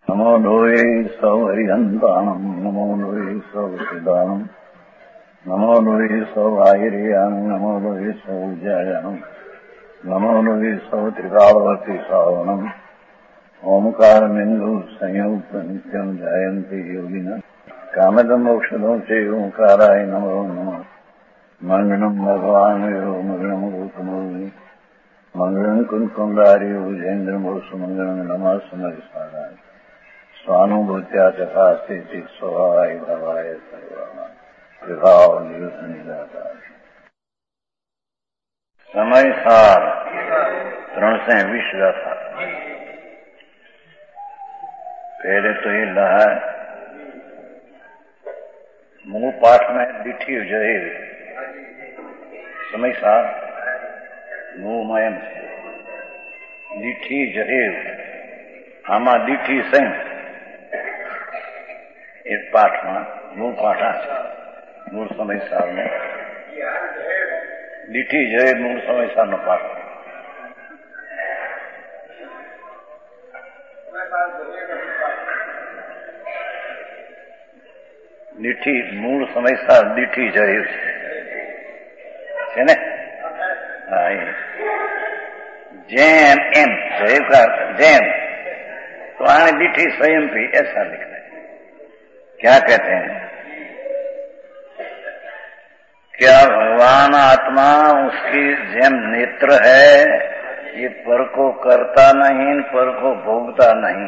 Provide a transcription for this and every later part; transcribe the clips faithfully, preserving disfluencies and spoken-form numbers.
नमो लोये सौहरिहन्ताणम् नमो लोये सौसिदानम् नमो लोये सौभागिर्यानम् नमो लोये सौज्यायानम् नमो लोये सौत्रिकावती सावनम् ओंकारमिन्दु संयुक्त नित्यम् जायन्ति योगिनः कामदमोक्षदो च ओंकाराय नमो नमः मंगलम् भगवान् यो मंगलम् गौतमोनि मंगलम् कुंकुमधारी भुजेन्द्रमोसु मंगलम् नमः समरिसाराय स्वानुभूत्या चकास्ते स्वभावाय भवाय सर्वाणां विभाव निदाता समय सार त्रण से विश्व था। पहले तो ये लहा मुंह पाठ में दिठी जय समय सार मुंह मयम दिठी जय आमा दिठी से एक पाठ में मूल पाठा मूल समय साल में दिठी जय मूल समय साल नो पाठ दिठी मूल समय साल दिठी जय है ना। जैन एम जय का जैन तो आने दिठी स्वयं भी ऐसा लिखना है। क्या कहते हैं? क्या भगवान आत्मा उसकी जैन नेत्र है, ये पर को करता नहीं पर को भोगता नहीं।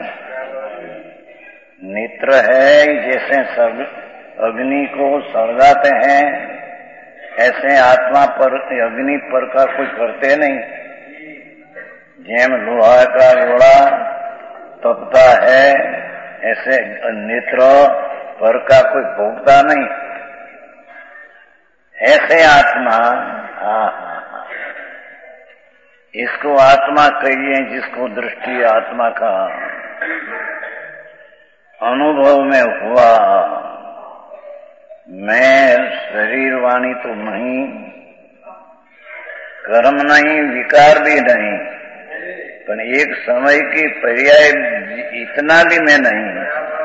नेत्र है जैसे सब अग्नि को सળગાते हैं ऐसे आत्मा पर अग्नि पर का कुछ करते नहीं। जैन लोहा का गोला तपता है ऐसे नेत्र पर का कोई भोगता नहीं। ऐसे आत्मा हाँ हाँ हाँ इसको आत्मा कहिए जिसको दृष्टि आत्मा का अनुभव में हुआ। मैं शरीर वाणी तो नहीं, कर्म नहीं, विकार भी नहीं, पर एक समय की पर्याय इतना भी मैं नहीं।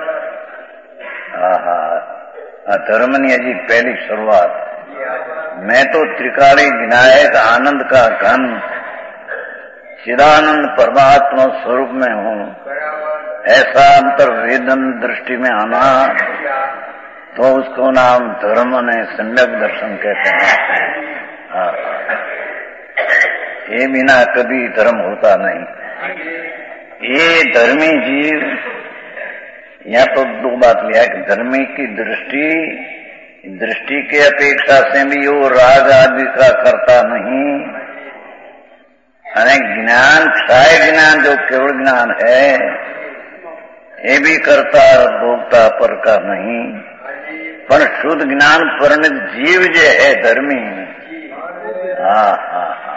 आहा धर्म ने अजी पहली शुरुआत। मैं तो त्रिकाली विनायक आनंद का घन चिदानंद परमात्मा स्वरूप में हूँ। ऐसा अंतर्वेदन दृष्टि में आना तो उसको नाम धर्म ने सम्यक दर्शन कहते हैं। ये बिना कभी धर्म होता नहीं। ये धर्मी जीव यहाँ तो दो बात लिया कि धर्मी की दृष्टि दृष्टि के अपेक्षा से भी वो राग आदि का करता नहीं। अने ज्ञान क्षय ज्ञान जो केवल ज्ञान है ये भी करता भोगता पर का नहीं। पर शुद्ध ज्ञान परिणित जीव जो है धर्मी हाँ हाँ हाँ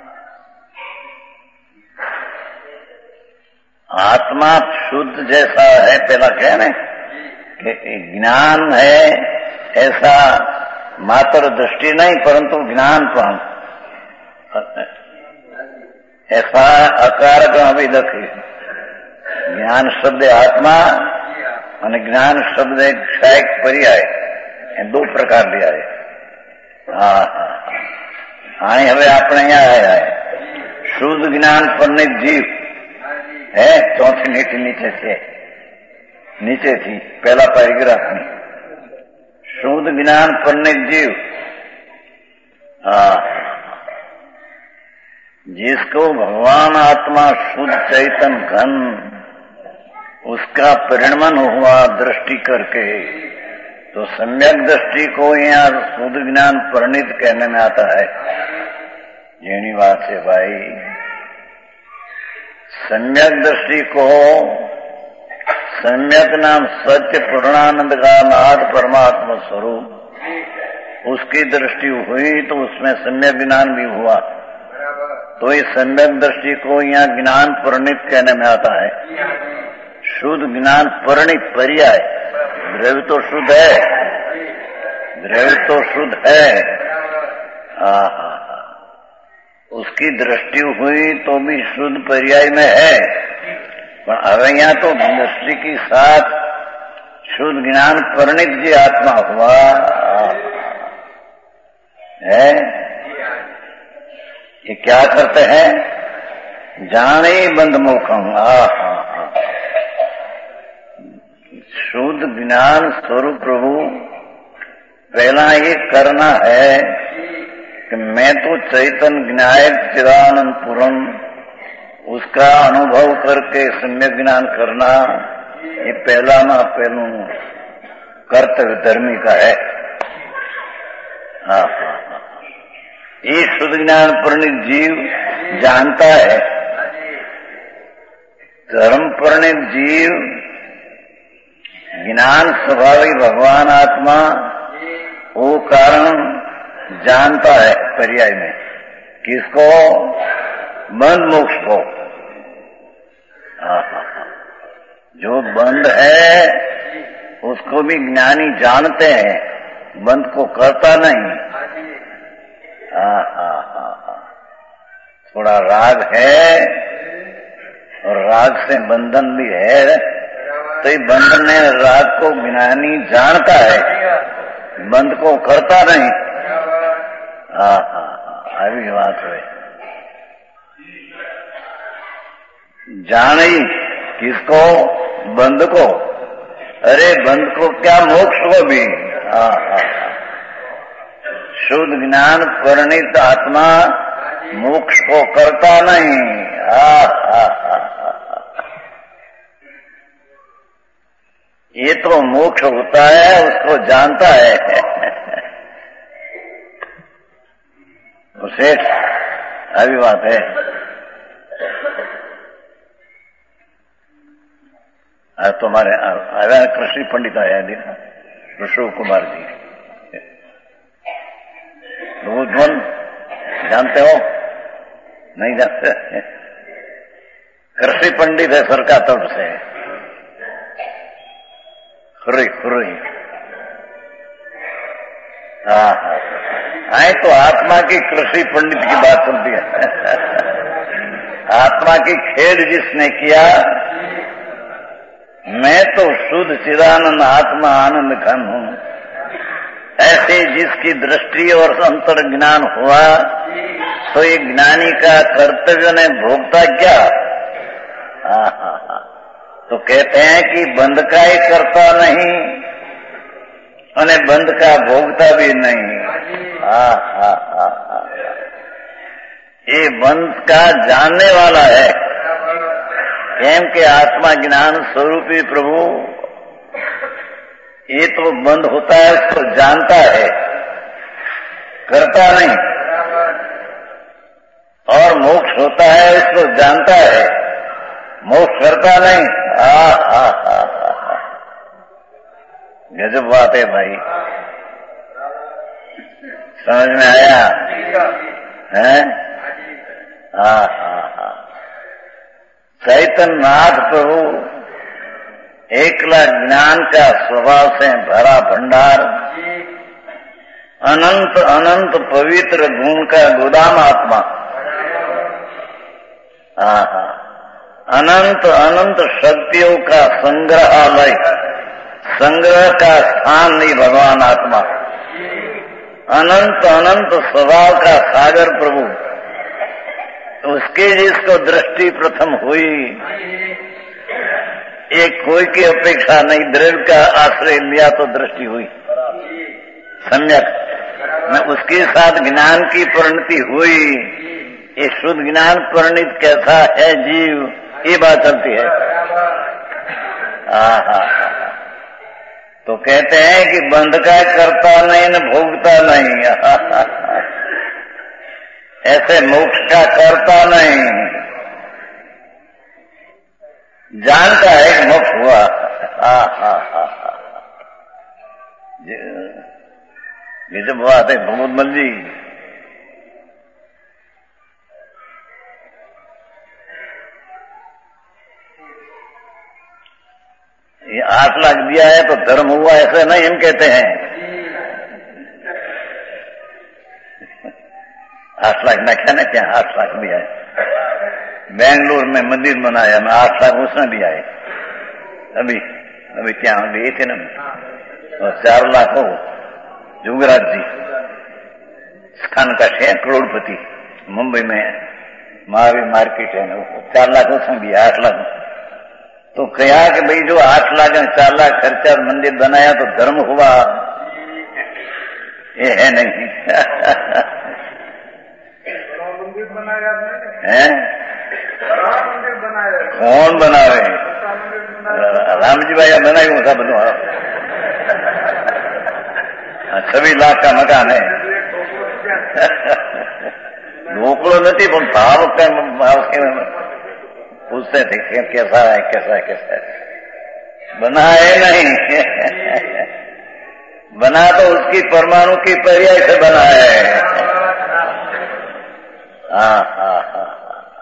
आत्मा शुद्ध जैसा है। पहला कह रहे कि ज्ञान है ऐसा मात्र दृष्टि नहीं परंतु ज्ञान पण ऐसा अकार का भी दखी ज्ञान शब्द आत्मा और ज्ञान शब्द क्षय पर्याय दो प्रकार लिया है। हाँ हाँ हमें अपने यहाँ आया है शुद्ध ज्ञान परिणित जीव है। चौथी नीति नीचे से नीचे थी पहला पैराग्राफ में शुद्ध ज्ञान परिणित जीव जिसको भगवान आत्मा शुद्ध चैतन घन उसका परिणमन हुआ दृष्टि करके तो सम्यक दृष्टि को यहाँ शुद्ध ज्ञान परिणित कहने में आता है। जेनी बात है भाई सम्यक दृष्टि को सम्यक नाम सत्य पूर्णानंद का नाथ परमात्मा स्वरूप उसकी दृष्टि हुई तो उसमें सम्यक ज्ञान भी हुआ। तो इस सम्यक दृष्टि को यहाँ ज्ञान परिणित कहने में आता है। शुद्ध ज्ञान परिणित पर्याय द्रव्य तो शुद्ध है द्रव्य तो शुद्ध है। हाँ उसकी दृष्टि हुई तो भी शुद्ध पर्याय में है પણ હવે यहाँ तो दृष्टि के साथ शुद्ध ज्ञान परिणित जी आत्मा हुआ है, ये क्या करते हैं? जाने बंद मुखम। आहा, शुद्ध ज्ञान स्वरूप प्रभु पहला ये करना है कि मैं तो चैतन्य ज्ञायक चिदानंद पूर्ण, उसका अनुभव करके सम्यक ज्ञान करना, ये पहला ना पहलू कर्तव्य धर्मी का है। हाँ हाँ हाँ, ये शुद्ध ज्ञान परिणित जीव जानता है। धर्म परिणित जीव ज्ञान स्वभाविक भगवान आत्मा वो कारण जानता है पर्याय में। किसको? बंद मोक्ष को। जो बंद है उसको भी ज्ञानी जानते हैं, बंद को करता नहीं। हाँ हाँ हाँ, थोड़ा राग है और राग से बंधन भी है, तो ये बंधन ने राग को ज्ञानी जानता है, बंद को करता नहीं। हाँ हाँ हाँ, अभी बात है। जाने किसको? बंद को। अरे बंद को क्या, मोक्ष को भी। हाँ हाँ, शुद्ध ज्ञान परिणित आत्मा मोक्ष को करता नहीं। हाँ हाँ हाँ, ये तो मोक्ष होता है उसको जानता है। उसे अभी बात है। आज तुम्हारे आया कृषि पंडित आया देखा, ऋषभ कुमार जी, रोजवन जानते हो? नहीं जानते? कृषि पंडित है सरकार तरफ से, खुरी खुरी। हाँ हाँ, आए तो आत्मा की कृषि पंडित की बात सुनती है। आत्मा की खेद जिसने किया, मैं तो शुद्ध चिदानंद आत्मा आनंद घन हूं, ऐसे जिसकी दृष्टि और अंतर ज्ञान हुआ, तो ये ज्ञानी का कर्तव्य ने भोगता क्या? हाँ हाँ हाँ, तो कहते हैं कि बंद का ही करता नहीं और बंद का भोगता भी नहीं। हाँ हाँ हाँ हाँ, ये बंद का जानने वाला है। केम के आत्मा ज्ञान स्वरूपी प्रभु ये तो बंद होता है उसको जानता है, करता नहीं। और मोक्ष होता है उसको जानता है, मोक्ष करता नहीं। हा हा हा हा, गजब बात है भाई, समझ में आया? है? हा हा हा, चैतन्य नाथ प्रभु एकला ज्ञान का स्वभाव से भरा भंडार, अनंत अनंत पवित्र गुण का गोदाम आत्मा। आहा, अनंत अनंत शक्तियों का संग्रहालय, संग्रह का स्थान नहीं भगवान आत्मा। अनंत अनंत स्वभाव का सागर प्रभु, उसके जिसको दृष्टि प्रथम हुई, एक कोई की अपेक्षा नहीं, द्रव्य का आश्रय लिया तो दृष्टि हुई सम्यक, मैं उसके साथ ज्ञान की परिणति हुई। ये शुद्ध ज्ञान परिणित कैसा है जीव, ये बात चलती है। आहा, तो कहते हैं कि बंध का करता नहीं न भोगता नहीं, ऐसे मोक्ष का करता नहीं, जानता है कि मोक्ष हुआ। हा हा हा, ये जब बात है भगवतमल जी, ये आठ लाख दिया है तो धर्म हुआ, ऐसा नहीं हम कहते हैं। आठ लाख ना क्या ना क्या, आठ लाख दिया है, बेंगलोर में मंदिर बनाया, मैं आठ लाख उसमें भी आए, अभी अभी क्या गए थे ना, और चार लाख हो जुगराज जी खान का शेयर करोड़पति मुंबई में महावीर मार्केट है ना, चार लाख उसमें भी आठ लाख। तो कहा कि भाई जो आठ लाख में चार लाख खर्चा मंदिर बनाया तो धर्म हुआ, ये है नहीं। मंदिर बनाया है मंदिर बनाया कौन बनावे? राम जी भाई बनाई हूँ सब छब्बीस लाख का मकान है। ढोकलो नहीं पण भाव पूछते थे कैसा है कैसा है कैसा है, बना है नहीं। बना तो उसकी परमाणु की पर्याय से बना है। हाँ हाँ हाँ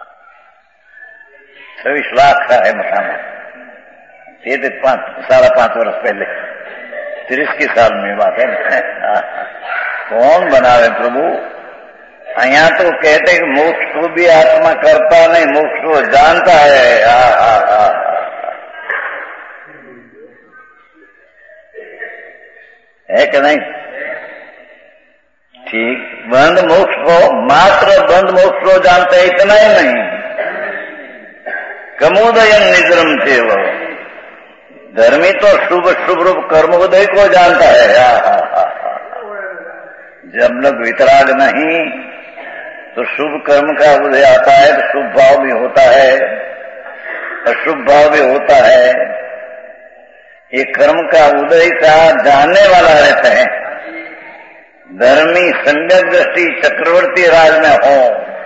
छब्बीस लाख का है मकान, ये तो पांच साढ़े पांच वर्ष पहले तीस की साल में बात है। कौन बनावे प्रभु? यहाँ तो कहते कि मोक्ष को भी आत्मा करता नहीं, मोक्ष को जानता है। आ, आ, आ, है कि नहीं? ठीक, बंद मोक्ष को मात्र बंद मोक्ष को जानते हैं, इतना ही नहीं। कमोदयन निद्रम थे वो धर्मी तो शुभ शुभ रूप कर्मोदय को जानता है। आ, आ, आ, जब लोग वितराग नहीं तो शुभ कर्म का उदय आता है, तो शुभ भाव भी होता है, अशुभ भाव भी होता है। ये कर्म का उदय का जानने वाला रहता है। धर्मी सम्यक दृष्टि चक्रवर्ती राज में हो,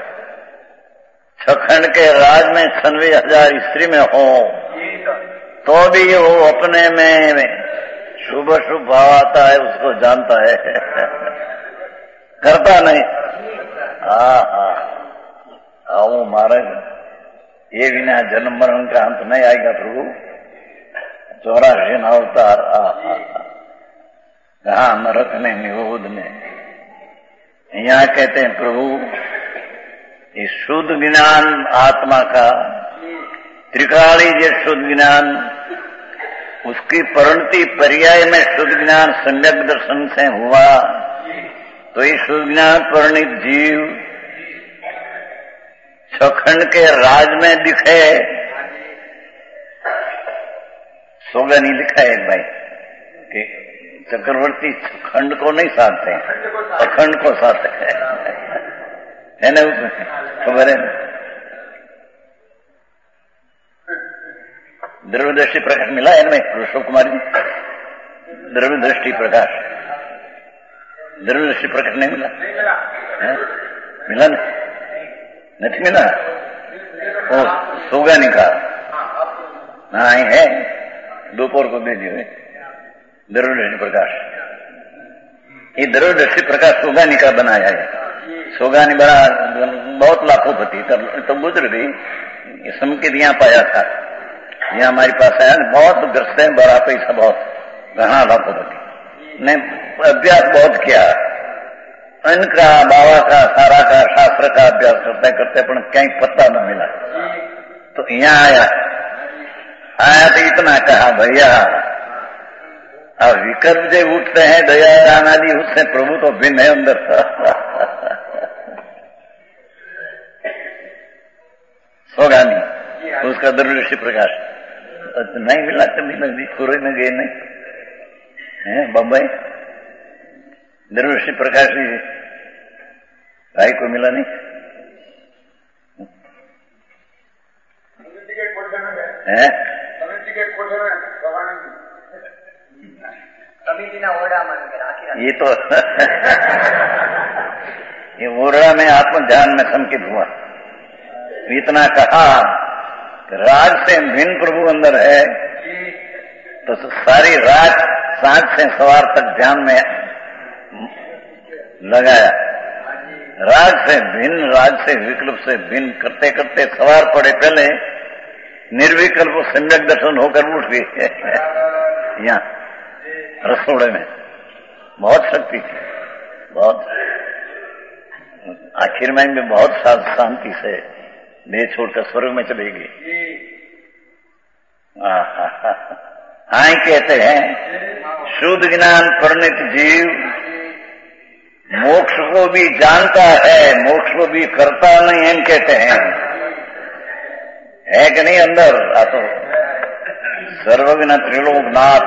छखंड के राज में छनवे हजार स्त्री में हो, तो भी वो अपने में शुभ शुभ भाव आता है, उसको जानता है, करता नहीं। हाँ हाँ आओ महाराज, ये बिना जन्म मरण का अंत नहीं आएगा प्रभु। चौरासी अवतार कहा नरक में निरोध में। यहाँ कहते हैं प्रभु इस शुद्ध ज्ञान आत्मा का त्रिकाली जो शुद्ध ज्ञान, उसकी परिणति पर्याय में शुद्ध ज्ञान सम्यक दर्शन से हुआ, तो ये शुद्ध ज्ञान परिणित जीव छखंड के राज में दिखे। सोगा नहीं लिखा है भाई कि चक्रवर्ती खंड को नहीं साधते हैं, अखंड को साधते हैं, है ना? उसमें खबर है द्रव्य दृष्टि प्रकाश मिला है ना पुरुषों कुमार जी? द्रव्य दृष्टि प्रकाश, द्रव्य दृष्टि प्रकाश नहीं मिला है? मिला ना? नहीं मिला? ओ सोगा नहीं कहा ना है, दोपहर को दे दिए द्रव्य दृष्टि प्रकाश। ये द्रव्य दृष्टि प्रकाश सोगानी का बनाया है। सोगानी बड़ा बहुत लाखोपति तो गुजर गई, संकेत यहाँ पाया था, यहाँ हमारे पास आया, बहुत ग्रस्त है, बड़ा पैसा बहुत घना लाखोपति ने अभ्यास बहुत किया, इनका बाबा का सारा का शास्त्र का अभ्यास करते करते पर कहीं पत्ता न मिला। तो यहाँ आया आया तो इतना कहा भैया अब विकल्प जो उठते हैं दया दान आदि, उससे प्रभु तो भिन्न है अंदर। सोगानी उसका दृष्टि प्रकाश नहीं मिला, कभी नजदीक पूरे में गए नहीं है बम्बई, दृष्टि प्रकाश भाई को मिला नहीं है? ये तो ये ओरड़ा में आत्म ध्यान में संकित हुआ, इतना कहा राज से भिन्न प्रभु अंदर है, तो सारी रात सांझ से सवार तक ध्यान में लगाया। राज से भिन्न, राज से विकल्प से भिन्न करते करते सवार पड़े, पहले निर्विकल्प सम्यक दर्शन होकर उठ गए। यहाँ रसोड़े में बहुत शक्ति थी, बहुत आखिर में भी बहुत शांति से देह छोड़कर स्वर्ग में चलेगी। हाँ कहते हैं शुद्ध ज्ञान परिणित जीव मोक्ष को भी जानता है, मोक्ष को भी करता नहीं है, कहते हैं। है कि नहीं अंदर? आ तो सर्वज्ञ त्रिलोकनाथ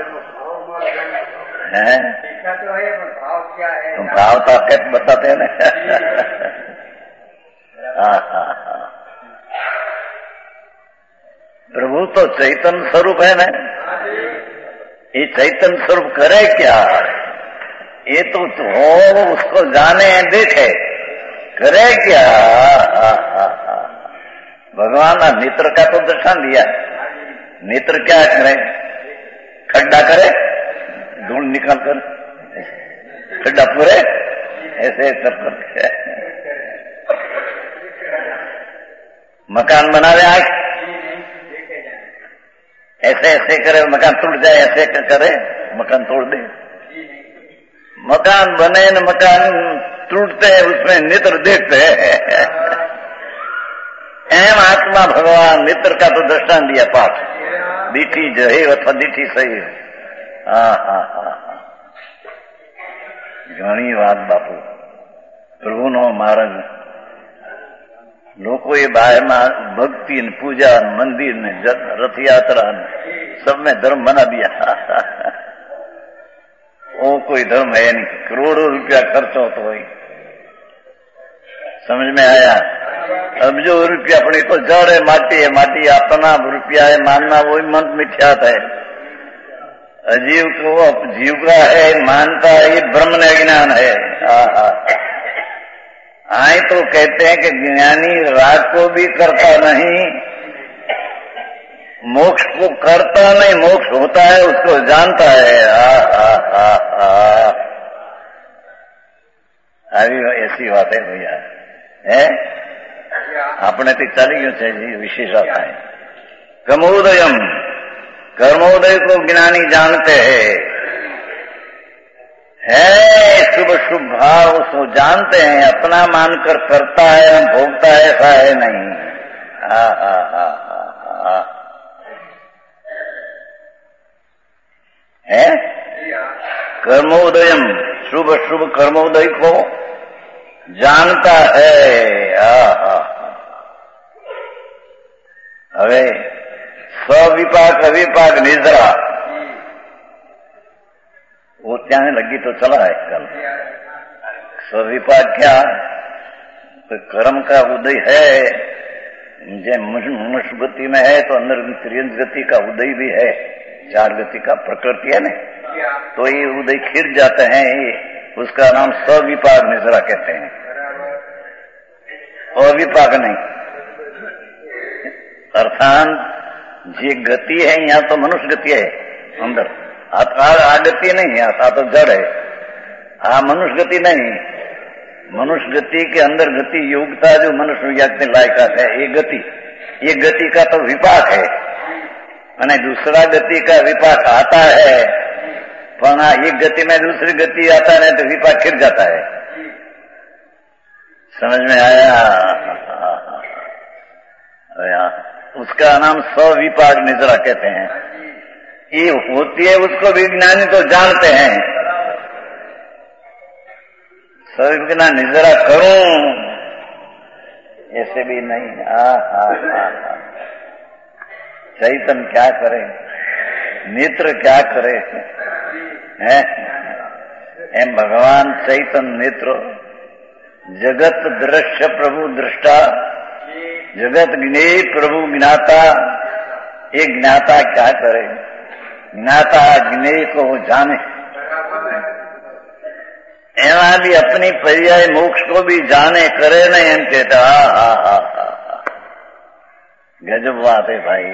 है। तुम भाव तो कैसे बताते हैं ना? प्रभु तो चैतन्य स्वरूप है ना। ये चैतन्य स्वरूप करे क्या? ये तो हो उसको जाने देखे, करे क्या? भगवान ने नेत्र का तो दर्शन दिया। नेत्र क्या करे? खड्डा करे, धूल निकाल कर खड्डा पूरे ऐसे सब करके मकान बना रहे आग, ऐसे ऐसे करे मकान टूट जाए, ऐसे करे मकान तोड़ दे। मकान बने न मकान टूटते हैं, उसमें नेत्र देखते हैं। एम आत्मा भगवान नेत्र का तो दर्शन दिया पाठ दीठी जो है अथवा दीठी सही है। हाँ हाँ हाँ हाँ घणी વાત બાપુ પ્રભુનો માર્ગ લોકો એ બહારમાં ભક્તિ ને પૂજા મંદિર ને રથયાત્રા सब में धर्म बना दिया। वो कोई धर्म है नहीं, करोड़ों रुपया खर्च हो तो वही समझ में आया। अब जो रुपया अपने तो जड़ है, माटी है, माटी अपना रुपया है मानना वही मन मिथ्यात है। अजीव को जीव का है मानता ये ब्रह्म ज्ञान है। आए तो कहते हैं कि ज्ञानी राग को भी करता नहीं, मोक्ष को करता नहीं, मोक्ष होता है उसको जानता है। अभी ऐसी बात है भैया है। अपने तो चली गयो है जी विशेषता है। कर्मोदयम कर्मोदय को ज्ञानी जानते हैं, है शुभ शुभ भाव उसको जानते हैं, अपना मानकर करता है भोगता है ऐसा है नहीं। हा हा हा हा है कर्मोदयम शुभ शुभ कर्मोदय को जानता है। हा હવે स्विपाक अविपाक निद्रा वो क्या लगी तो चला है कल। स्विपाक क्या? तो कर्म का उदय है, जैसे मनुष्य गति में है तो अंदर त्रियंश गति का उदय भी है, चार गति का प्रकृति है ना, तो ये उदय खिर जाते हैं, उसका नाम स्विपाक निद्रा कहते हैं। अविपाक नहीं, अर्थात जे गति है यहाँ तो मनुष्य गति है अंदर, आ गति नहीं, आता तो जड़ है। आ मनुष्य गति नहीं, मनुष्य गति के अंदर गति योग्यता जो मनुष्य व्यक्ति लायकात है ये गति, ये गति का तो विपाक है। मैंने दूसरा गति का विपाक आता है, पर एक गति में दूसरी गति आता नहीं तो विपाक खिर जाता है। समझ में आया? उसका नाम स्विपाक निद्रा कहते हैं। ये होती है उसको विज्ञानी तो जानते हैं। स्विपाक निद्रा करूं ऐसे भी नहीं। हा हा हा चैतन्य क्या करे, नेत्र क्या करे है? एम भगवान चैतन्य नेत्र जगत दृश्य प्रभु दृष्टा, जगत ज्ञे प्रभु ज्ञाता। ये ज्ञाता क्या करे? ज्ञाता ज्ञे को जाने। एवं भी अपनी पर्याय मोक्ष को भी जाने करे नहीं एम कहता। हा हा हा गजब बात है भाई।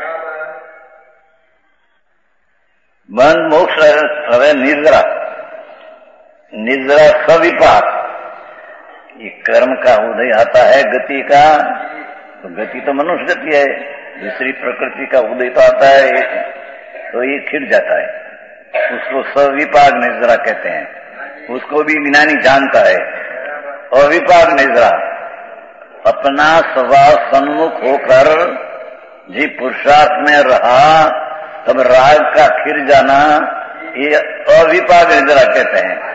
मन मोक्ष हवे निद्रा, निद्रा स्विपाक। ये कर्म का उदय आता है गति का, तो गति तो मनुष्य गति है, दूसरी प्रकृति का उदय तो आता है तो ये खिर जाता है। उसको स्विपाक निद्रा कहते हैं, उसको भी ज्ञानी जानता है। अविपाक निद्रा अपना स्वभाव सन्मुख होकर जी पुरुषार्थ में रहा, तब राग का खिर जाना ये अविपाक निद्रा कहते हैं।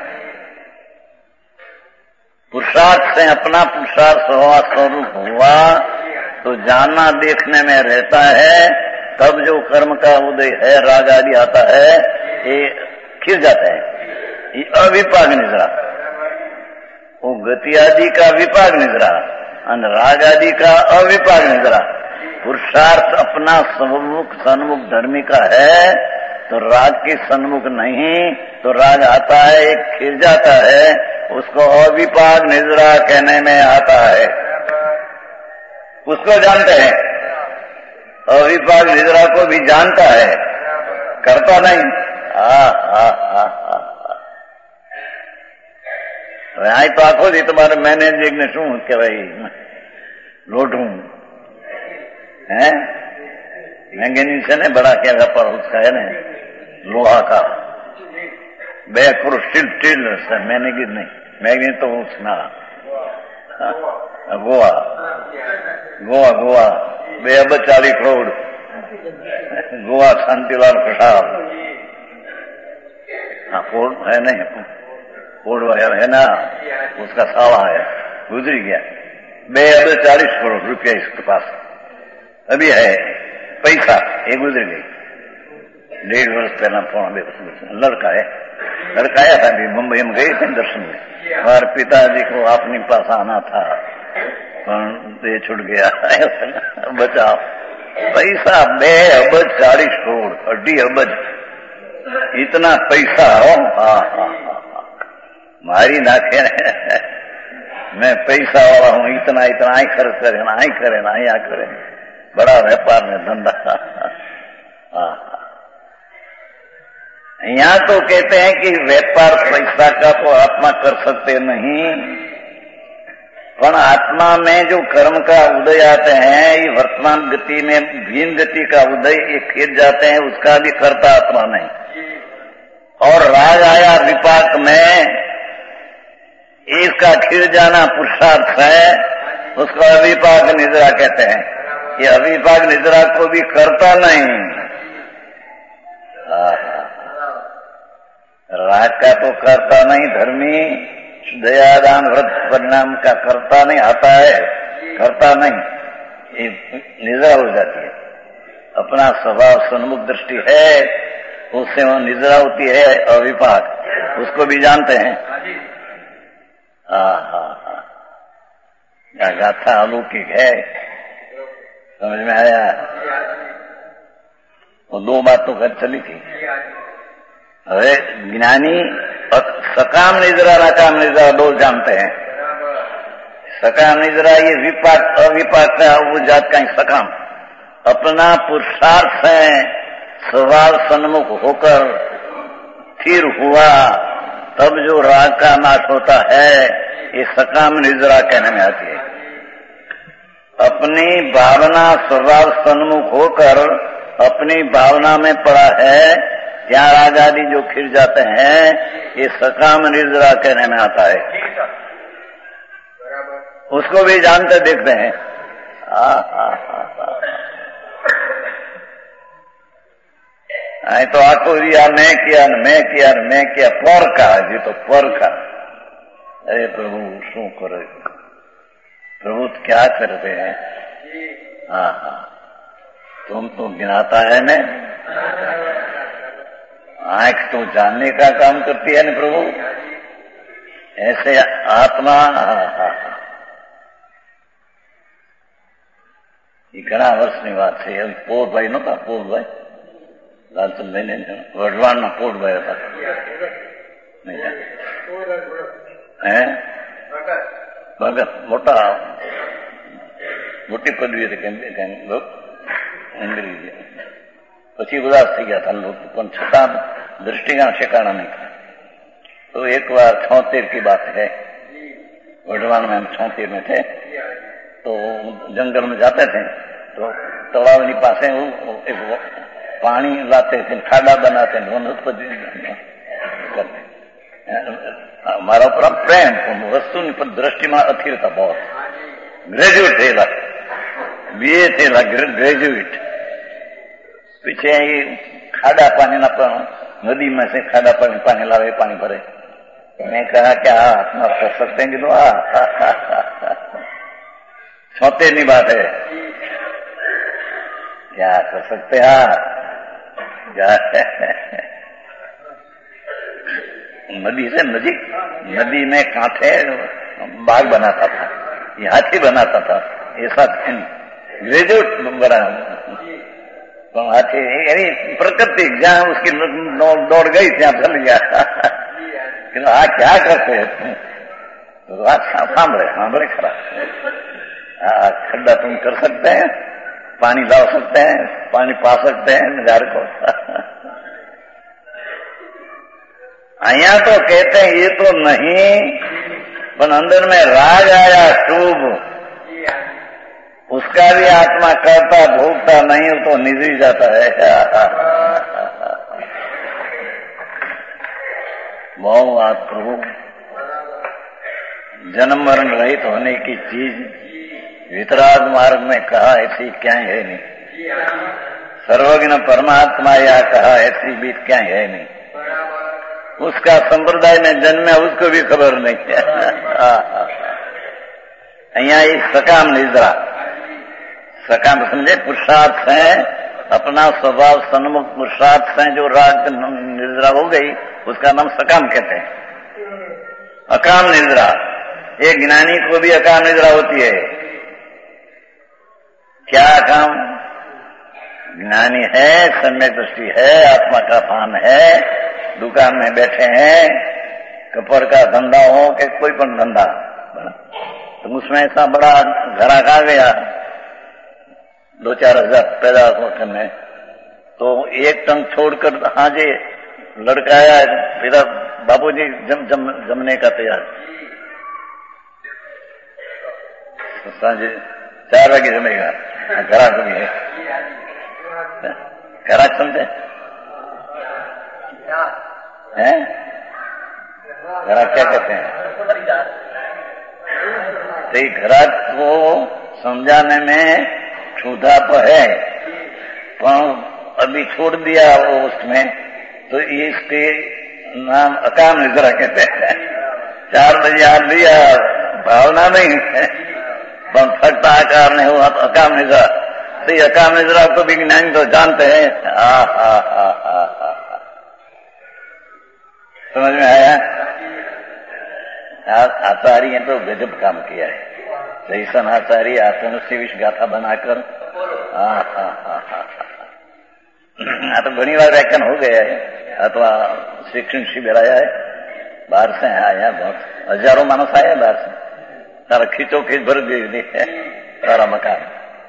पुरुषार्थ से अपना पुरुषार्थ स्वभाव स्वरूप हुआ तो जानना देखने में रहता है, तब जो कर्म का उदय है राग आदि आता है ये खिर जाता है, ये अविपाक निद्रा। वो गति आदि का विपाक निद्रा और राग आदि का अविपाक निद्रा। पुरुषार्थ अपना सन्मुख सन्मुख धर्मी का है तो राग के सन्मुख नहीं, तो राग आता है एक खिर जाता है, उसको अविपाक निद्रा कहने में आता है। उसको जानते हैं, अविपाक निद्रा को भी जानता है, करता नहीं। आ आ आ आ आई तो आखो थी तुम्हारे मैनेजर ने शू के भाई लोटू है मैंगनीज से ने बड़ा क्या व्यापार उसका है ना, लोहा का बे करो स्टील स्टील मैंने की नहीं, मैंगनी तो उसना गोवा गोवा गोवा बे अब चालीस करोड़ गोवा शांतिलाल प्रसाद। हाँ कोर्ट है नहीं, कोर्ट वगैरह है ना, उसका साला है, गुजरी गया। बे अब चालीस करोड़ रुपया इसके पास अभी है, पैसा ये गुजर गई। डेढ़ वर्ष पहला पौना बे लड़का है, लड़का आया था, मुंबई में गए थे दर्शन में, हमारे पिताजी को अपने पास आना था ये छूट गया बचाओ। पैसा बे अबज चालीस करोड़ अड्डी अबज इतना पैसा हो। हाँ हाँ हाँ मारी नाखे मैं पैसा वाला हूँ, इतना इतना आई खर्च करे ना आई करे ना आई करे, बड़ा व्यापार में धंधा। हाँ यहाँ तो कहते हैं कि व्यापार पैसा का तो आत्मा कर सकते नहीं, पर आत्मा में जो कर्म का उदय आते हैं ये वर्तमान गति में भीन गति का उदय ये खिर जाते हैं, उसका भी करता आत्मा नहीं। और राग आया विपाक में, इसका खिर जाना पुरुषार्थ है, उसको अविपाक निद्रा कहते हैं। ये अविपाक निद्रा को भी करता नहीं। राग का तो करता नहीं, धर्मी दयादान व्रत परिणाम का करता नहीं, आता है करता नहीं, ये निद्रा हो जाती है। अपना स्वभाव सन्मुख दृष्टि है, उससे वो निद्रा होती है अविपाक, उसको भी जानते हैं। हाँ हाँ हाँ क्या गाथा अलौकिक है, समझ में आया। वो दो बातों घर चली थी। अरे ज्ञानी सकाम निद्रा नकाम निद्रा दो जानते हैं। सकाम निद्रा ये विपाक अविपाक का वो जात का ही सकाम, अपना पुरुषार्थ है स्वभाव सन्मुख होकर स्थिर हुआ तब जो राग का नाश होता है, ये सकाम निद्रा कहने में आती है। अपनी भावना स्वभाव सन्मुख होकर अपनी भावना में पड़ा है, यहाँ राग आदि जो खिर जाते हैं, ये सकाम निद्रा कहने में आता है। उसको भी जानते देखते हैं। आ, आ, आ, आ, आ, तो आको दिया मैं किया मैं किया मैं किया पर का जी तो पर का। अरे प्रभु शू करे, प्रभु तो क्या करते हैं। हाँ हाँ तुम तो गिनाता है न, आंख तो जानने का काम करती है न प्रभु, ऐसे आत्मा। हाँ हाँ ये घણા વર્ષની વાત છે। પોરભાઈ નહોતા, પોરભાઈ લાલચંદભાઈ ને વઢવાણના પોરભાઈ હતા, હે ભગત મોટા મોટી પદવી હતી કેમ લોક અંગ્રેજી, પછી ઉદાસ થઈ ગયા था लोग, પણ છતાં दृष्टिगान ठिकाना नहीं था। तो एक बार छौतेर की बात है, वढ़वान में हम छौतेर में थे, तो जंगल में जाते थे तो तलावनी पास एक पानी लाते थे, खाड़ा बनाते थे, वनस्पति करते। हमारा ऊपर प्रेम, वस्तु पर दृष्टि में अथिर था बहुत, ग्रेजुएट થયેલા, બીએ થયેલા, ગ્રેજ્યુએટ. पीछे ये खाड़ा पानी ना नदी में से खाड़ा पानी पानी लावे, पानी भरे. मैं कहा क्या अपना कर सकते हैं कि तो आ छोटे नहीं बात है, क्या कर सकते हैं. नदी से नजीक, नदी में कांठे बाग बनाता था, ये हाथी बनाता था, ऐसा ग्रेजुएट बना. तो हाथी यानी प्रकृति जहाँ उसकी दौड़ गई ત્યાં चल गया. आ क्या करते हैं तो आज सांभळे सांभळे खरा. खड्डा तुम कर सकते हैं, पानी ला सकते हैं, पानी पा सकते हैं नजार को. अहिया तो कहते हैं ये तो नहीं, पर अंदर में राग आया शुभ, उसका भी आत्मा करता भोगता नहीं, तो निजी जाता है. बहु बात प्रभु, जन्म मरण रहित होने की चीज वितराग मार्ग में कहा ऐसी क्या है नहीं. सर्वज्ञ परमात्मा या कहा ऐसी भी क्या है नहीं. उसका संप्रदाय में जन्मे उसको भी खबर नहीं है. अहिया एक सकाम निद्रा, सकाम समझे पुरुषार्थ है, अपना स्वभाव सन्मुख पुरुषार्थ है, जो राग निद्रा हो गई उसका नाम सकाम कहते हैं. अकाम निद्रा, एक ज्ञानी को भी अकाम निद्रा होती है. क्या अकाम? ज्ञानी है, सम्यक दृष्टि है, आत्मा का भान है, दुकान में बैठे हैं, कपड़ का धंधा हो कि कोई पण धंधा, तो उसमें ऐसा बड़ा घराक आ गया दो चार हजार पैदा करने, तो एक टंग छोड़कर हाँ जी लड़का आया, फिर बाबूजी जम जम जमने का तैयार. सांझे चार वागे जमेगा. घराक भी है, घराक समझे हैं? घराक क्या कहते हैं? तो घराक को समझाने में क्षुधाप है, पर अभी छोड़ दिया वो उसमें, तो इसके नाम अकाम निद्रा कहते हैं. चार बजे आ लिया, भावना नहीं है, पर फक्त आकार नहीं हुआ तो अकाम निद्रा. तो ये अकाम निद्रा को भी ज्ञानी तो जानते हैं. आ हा हा हा हा समझ में आया? आचार्य तो गजब काम किया है. जैसन आचार्य आत्मनुष्य विष गाथा बनाकर हा हा हा हा आ तो घनी बार व्याख्यान हो गया है, अथवा शिक्षण शिविर आया है, बाहर से आया, बहुत हजारों मानस आया बाहर से. तारा खींचो खींच भर दे है तारा मकान.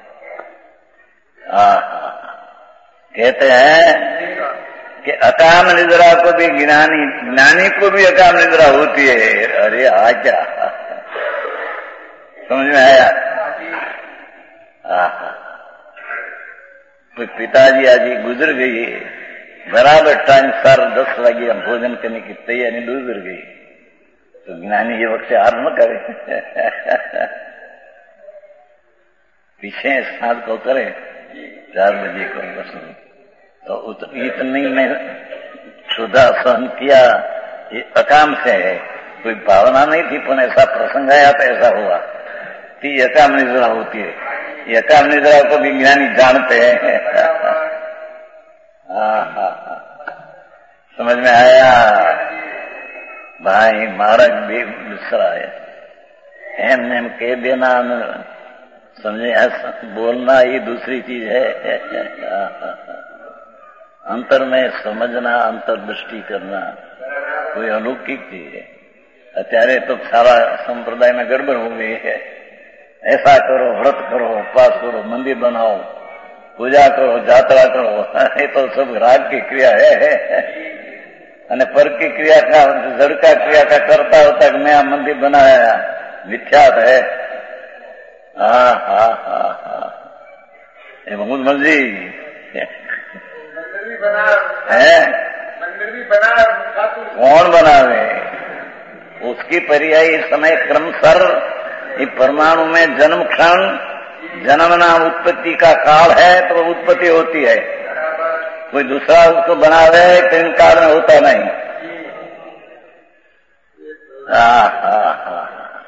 हा कहते हैं कि अकाम निद्रा को भी ज्ञानी, ज्ञानी को भी अकाम निद्रा होती है. अरे आ क्या समझ में आया? तो पिताजी आज गुजर गई, बराबर टाइम साढ़े दस वागे हम भोजन करने की तैयारी गुजर गई, तो ज्ञानी ये वक्त से हार न करे. पीछे साथ को करे चार बजे को बस, तो इतनी में क्षुधा सहन किया, ये अकाम से है, कोई भावना नहीं थी, पर ऐसा प्रसंग आया तो ऐसा हुआ. तो ये अकाम निद्रा होती है. ये अकाम निद्रा को भी ज्ञानी जानते हैं. समझ में आया भाई? महाराज भी दूसरा है, एम एम कह देना समझे, बोलना ही दूसरी चीज है. अंतर में समझना, अंतर्दृष्टि करना कोई अलौकिक चीज है. अत्यारे तो सारा संप्रदाय में गड़बड़ हो गई है. ऐसा करो, व्रत करो, उपवास करो, मंदिर बनाओ, पूजा करो, यात्रा करो, ये तो सब राग की क्रिया है. અને પર की क्रिया का, जड़ का क्रिया का करता होता कि मैं मंदिर बनाया, मिथ्यात है. हा हा हा हा ये महमूद मर्जी मंदिर भी बना है, मंदिर भी बना, कौन बनावे? उसकी पर्यायी समय क्रमसर ये परमाणु में जन्म क्षण जन्म नाम उत्पत्ति का काल है तो उत्पत्ति होती है, कोई दूसरा उसको बना रहे तो इन काल में होता नहीं। हाँ हाँ हाँ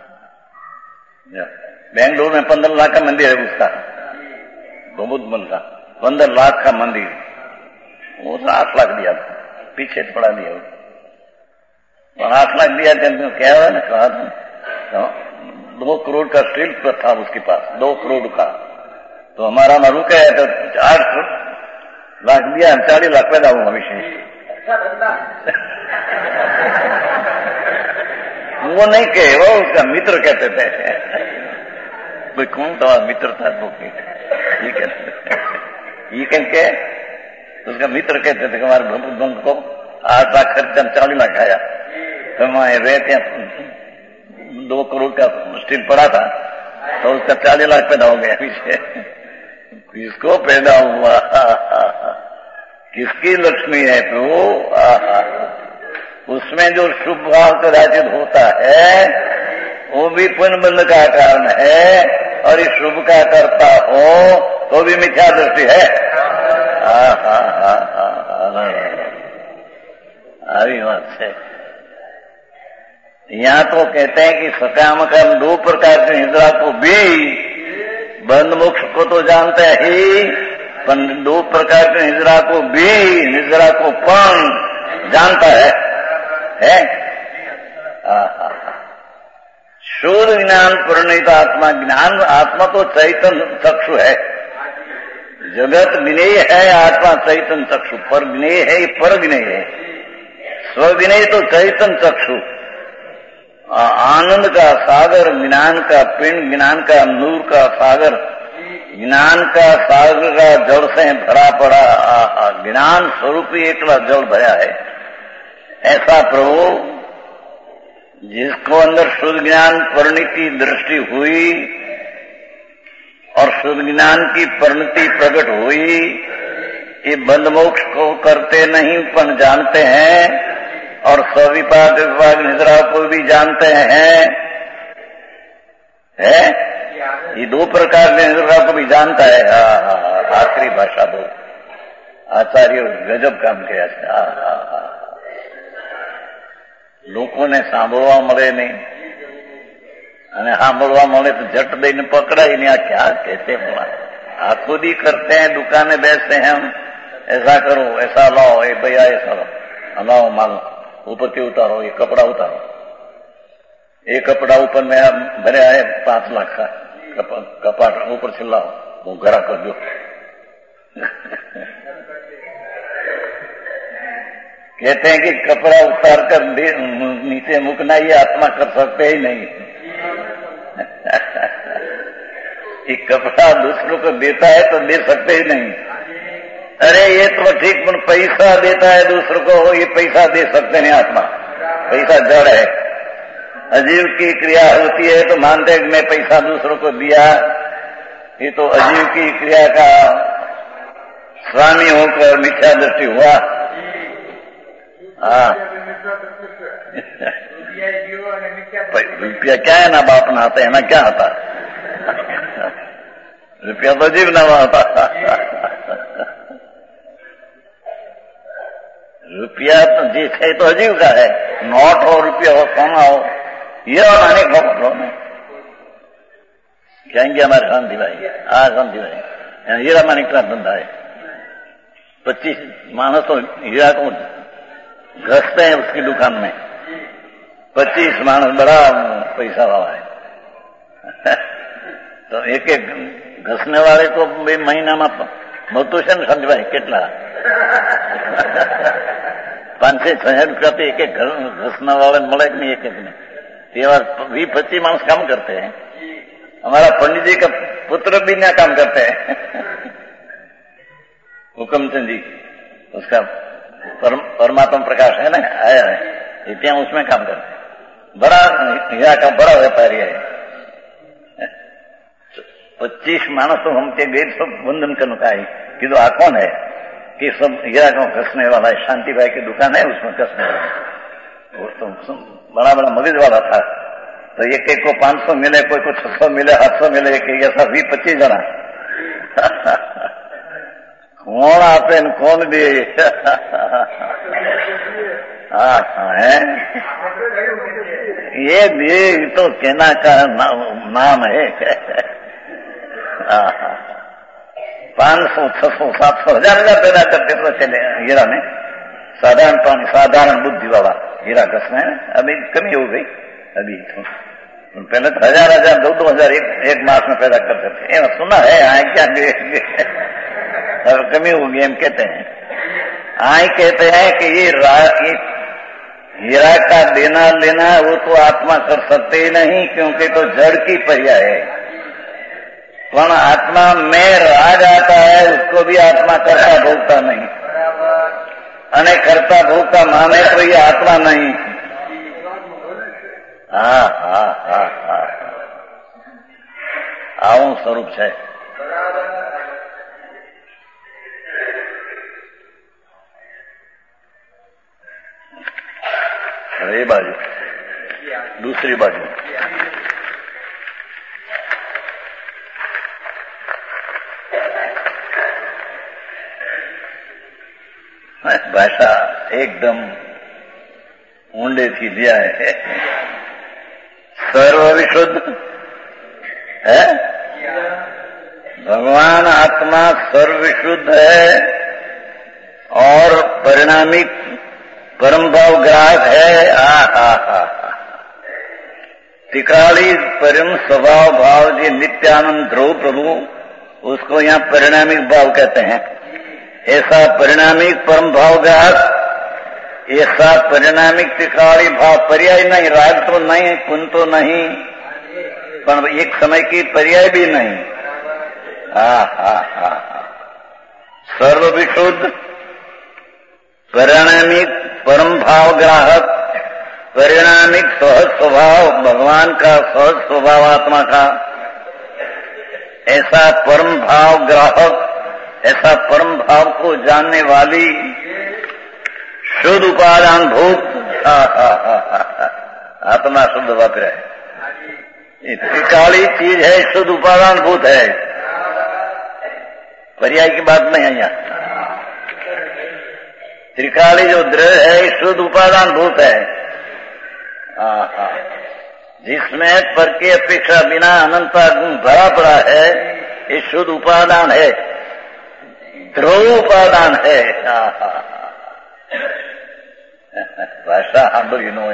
बेंगलुरु में पंद्रह लाख का मंदिर है उसका, बहुत बड़ा पंद्रह लाख का मंदिर, वो तो आठ लाख दिया था, पीछे पड़ा दिया और आठ लाख दिया तो क्या हुआ ना, कहा तो दो करोड़ का शिल्प था उसके पास, दो करोड़ का, तो हमारा ना रुका है तो आठ लाख दिया, चालीस लाख पैदा हुआ विशेष। वो नहीं कहे, वो उसका मित्र कहते थे, कोई कौन था मित्र था वो, ये कहते ये कह के उसका मित्र कहते थे कि हमारे भगवत को आठ लाख खर्चा चालीस लाख आया, तो वहां रहते दो करोड़ का स्टील पड़ा था तो उसका चालीस लाख पैदा हो गया पीछे। किसको पैदा हुआ, किसकी लक्ष्मी है प्रभु, उसमें जो शुभ भाव कदाचित होता है वो भी पुण्य बंध का कारण है, और इस शुभ का करता हो तो भी मिथ्या दृष्टि है। हाँ हाँ हाँ हाँ अभी बात है। यहाँ तो कहते हैं कि सकाम कर्म दो प्रकार के निद्रा को भी, बंध मोक्ष को तो जानते ही, पर दो प्रकार के निद्रा को भी, निद्रा को पण जानता है, है? शुद्ध ज्ञान परिणित आत्मा, ज्ञान आत्मा तो चैतन्य चक्षु है, जगत विनय है, आत्मा चैतन्य चक्षु, पर विनय है, पर विनय है, स्वविनय तो चैतन्य चक्षु, आनंद का सागर, ज्ञान का पिंड, ज्ञान का नूर का सागर, ज्ञान का सागर का जल से भरा पड़ा, ज्ञान स्वरूप ही एकला जल भरा है। ऐसा प्रभु जिसको अंदर शुद्ध ज्ञान परिणति दृष्टि हुई और शुद्ध ज्ञान की परिणति प्रकट हुई, ये बंध मोक्ष को करते नहीं पर जानते हैं, और सविपाक विपाक निद्रा को भी जानते हैं, है? ये दो प्रकार के निद्रा को भी जानता है। आखिरी भाषा दो आचार्य गजब काम किया है। લોકોને સાંભળવા મળે નહીં, અને સાંભળવા મળે તો જટ દઈને પકડાય ને, આ ક્યાં कहते हैं, आखो दी करते हैं, दुकाने बैठते हैं हम, ऐसा करो, ऐसा लाओ, ए भैया ऐसा लाओ, लाओ माल ऊपर के उतारो, ये कपड़ा उतारो, ये कपड़ा ऊपर में भरे आए पांच लाख का कपाट, ऊपर से लाओ, वो घरा कर दो। कहते हैं कि कपड़ा उतार कर नीचे मुकना ये आत्मा कर सकते ही नहीं। ये कपड़ा दूसरों को देता है तो दे सकते ही नहीं। अरे ये तो ठीक, पर पैसा देता है दूसरों को, ये पैसा दे सकते नहीं आत्मा, पैसा जड़ है। अजीव की क्रिया होती है तो मानते हैं मैं पैसा दूसरों को दिया, ये तो अजीव की क्रिया का स्वामी होकर मिथ्या दृष्टि हुआ। हाँ रुपया क्या है ना, बाप ना आता है ना, क्या आता रुपया तो जीव ना आता। रुपया तो जी है तो अजीव का है, नोट हो, रुपया हो, सोना हो, ये माने खबर नहीं कहेंगे हमारे शांति भाई। हाँ शांति भाई, हीरा मानिक का धंधा है, पच्चीस मानस तो हीरा को घसते हैं उसकी दुकान में, पच्चीस मानस बड़ा पैसा वाला है। तो एक एक घसने वाले को બે મહિનામાં મળતું છે ને સંજયભાઈ, કેટલા પાંચસો છ હજાર રૂપિયા તો એક એક ઘસના वाले મળે कि नहीं, एक एक में तेवा भी पच्चीस मानस काम करते हैं। हमारा पंडित जी का पुत्र भी ना काम करते हैं, हुकमचंद जी, उसका परमात्मा प्रकाश है ना, आया है, इतना उसमें काम करते हैं, बड़ा हीरा का बड़ा व्यापारी है। पच्चीस मानस तो हम के गए सब वंदन करने का है कि तो आ कौन है कि सब हीरा को कसने वाला है, शांति भाई की दुकान है उसमें कसने वाला, वो तो बड़ा बड़ा मगज वाला था, तो एक एक को पांच सौ मिले, कोई को छह सौ मिले, आठ सौ मिले, एक ऐसा भी पच्चीस जना कौन आपे कौन दे है ये दे तो कहना का नाम है। पांच सौ छह सौ सात सौ हजार हजार पैदा करते तो चले हीरा में, साधारण पानी साधारण बुद्धि वाला हीरा घस में अभी कमी हो गई। अभी तो पहले तो हजार हजार दो दो हजार एक, एक मास में पैदा करते थे, ये सुना है। आए क्या अब कमी हो गई हम कहते हैं। आए कहते हैं कि ये, ये हीरा का देना लेना वो तो आत्मा कर सकते ही नहीं, क्योंकि तो जड़ की पर्याय है। पर आत्मा में राज आता है, उसको भी आत्मा करता भोगता नहीं, अने करता भोगता माने तो ये आत्मा नहीं। हाँ हाँ हाँ हाँ आવું સ્વરૂપ છે। ये बाजू दूसरी बाजू भाषा एकदम ऊंडे थी दिया है। सर्व विशुद्ध है, भगवान आत्मा सर्वविशुद्ध है और परिणामी परम भाव ग्राहक है। आ हा हा तिकाली परम स्वभाव भाव जी नित्यानंद ध्रुव प्रभु, उसको यहाँ परिणामिक भाव कहते हैं। ऐसा परिणामिक परम भाव ग्राहक, ऐसा परिणामिक तिकाली भाव पर्याय नहीं, राग तो नहीं, कुन तो नहीं, पर एक समय की पर्याय भी नहीं। हा हा हा सर्वविशुद्ध परिणामिक परम भाव ग्राहक, परिणामिक सहज स्वभाव भगवान का, सहज स्वभाव आत्मा का, ऐसा परम भाव ग्राहक, ऐसा परम भाव को जानने वाली शुद्ध उपादान भूत आत्मा शुद्ध वापर है। त्रिकाली चीज है, शुद्ध उपादान भूत है, पर्याय की बात नहीं है यहाँ। त्रिकाली जो द्रव्य है शुद्ध उपादान भूत है, जिसमें पर की अपेक्षा बिना अनंता गुण भरा पड़ा है, ये शुद्ध उपादान है, ध्रुव उपादान है। भाषा सांभळी नो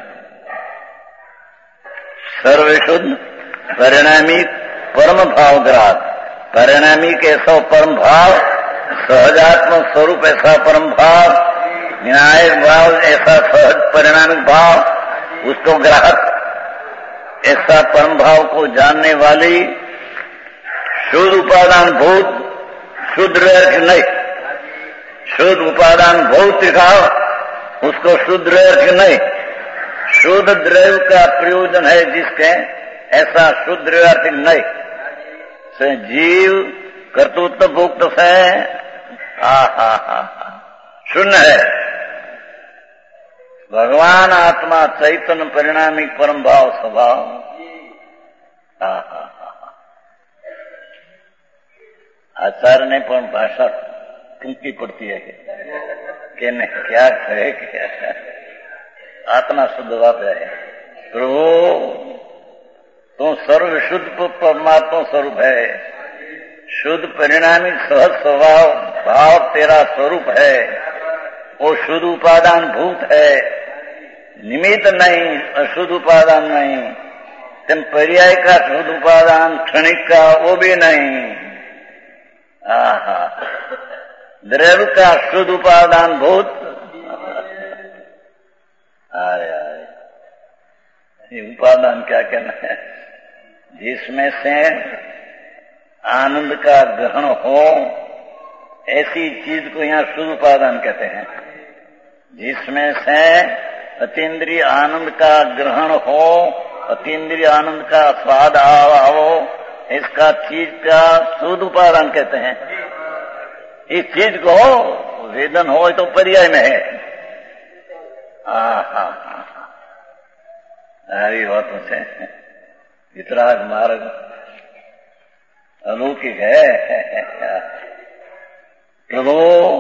सर्वशुद्ध परिणामिक परम भाव ग्राहक, परिणामिक ऐसा परम भाव, सहजात्मक स्वरूप ऐसा परम भाव, विनायक भाव ऐसा सहज परिणामिक भाव, उसको ग्राहक, ऐसा परम भाव को जानने वाली शुद्ध उपादान भूत, शुद्ध अर्थ नहीं, शुद्ध उपादान भूत दिखाओ, उसको शुद्ध अर्थ नहीं, शुद्ध द्रव्य का प्रयोजन है जिसके, ऐसा शुद्ध अर्थ नहीं। से जीव कर्तृत्व भुक्त से हा हा हा शून्य है। भगवान आत्मा चैतन्य परिणामिक परम भाव स्वभाव। हा हा हा आचार्य ने पण भाषा टूंकी पड़ती है कि नहीं, क्या कहे कि आत्मा शुद्ध बात है। प्रभु तो सर्व शुद्ध परमात्मा स्वरूप है, शुद्ध परिणामी सहज स्वभाव भाव तेरा स्वरूप है, वो शुद्ध उपादान भूत है, निमित्त नहीं, अशुद्ध उपादान नहीं, तुम पर्याय का शुद्ध उपादान क्षणिक का वो भी नहीं। आहा द्रव्य का शुद्ध उपादान भूत। अरे अरे ये उपादान क्या कहना है, जिसमें से आनंद का ग्रहण हो, ऐसी चीज को यहाँ शुद्ध उपादान कहते हैं। जिसमें से अतीन्द्रिय आनंद का ग्रहण हो, अतीन्द्रिय आनंद का स्वाद आओ, इसका चीज का शुद्ध उपादान कहते हैं। इस चीज को वेदन हो तो पर्याय में है। आहा આવી વાતો છે. વિતરાગ માર્ગ अलौकिक है. प्रभु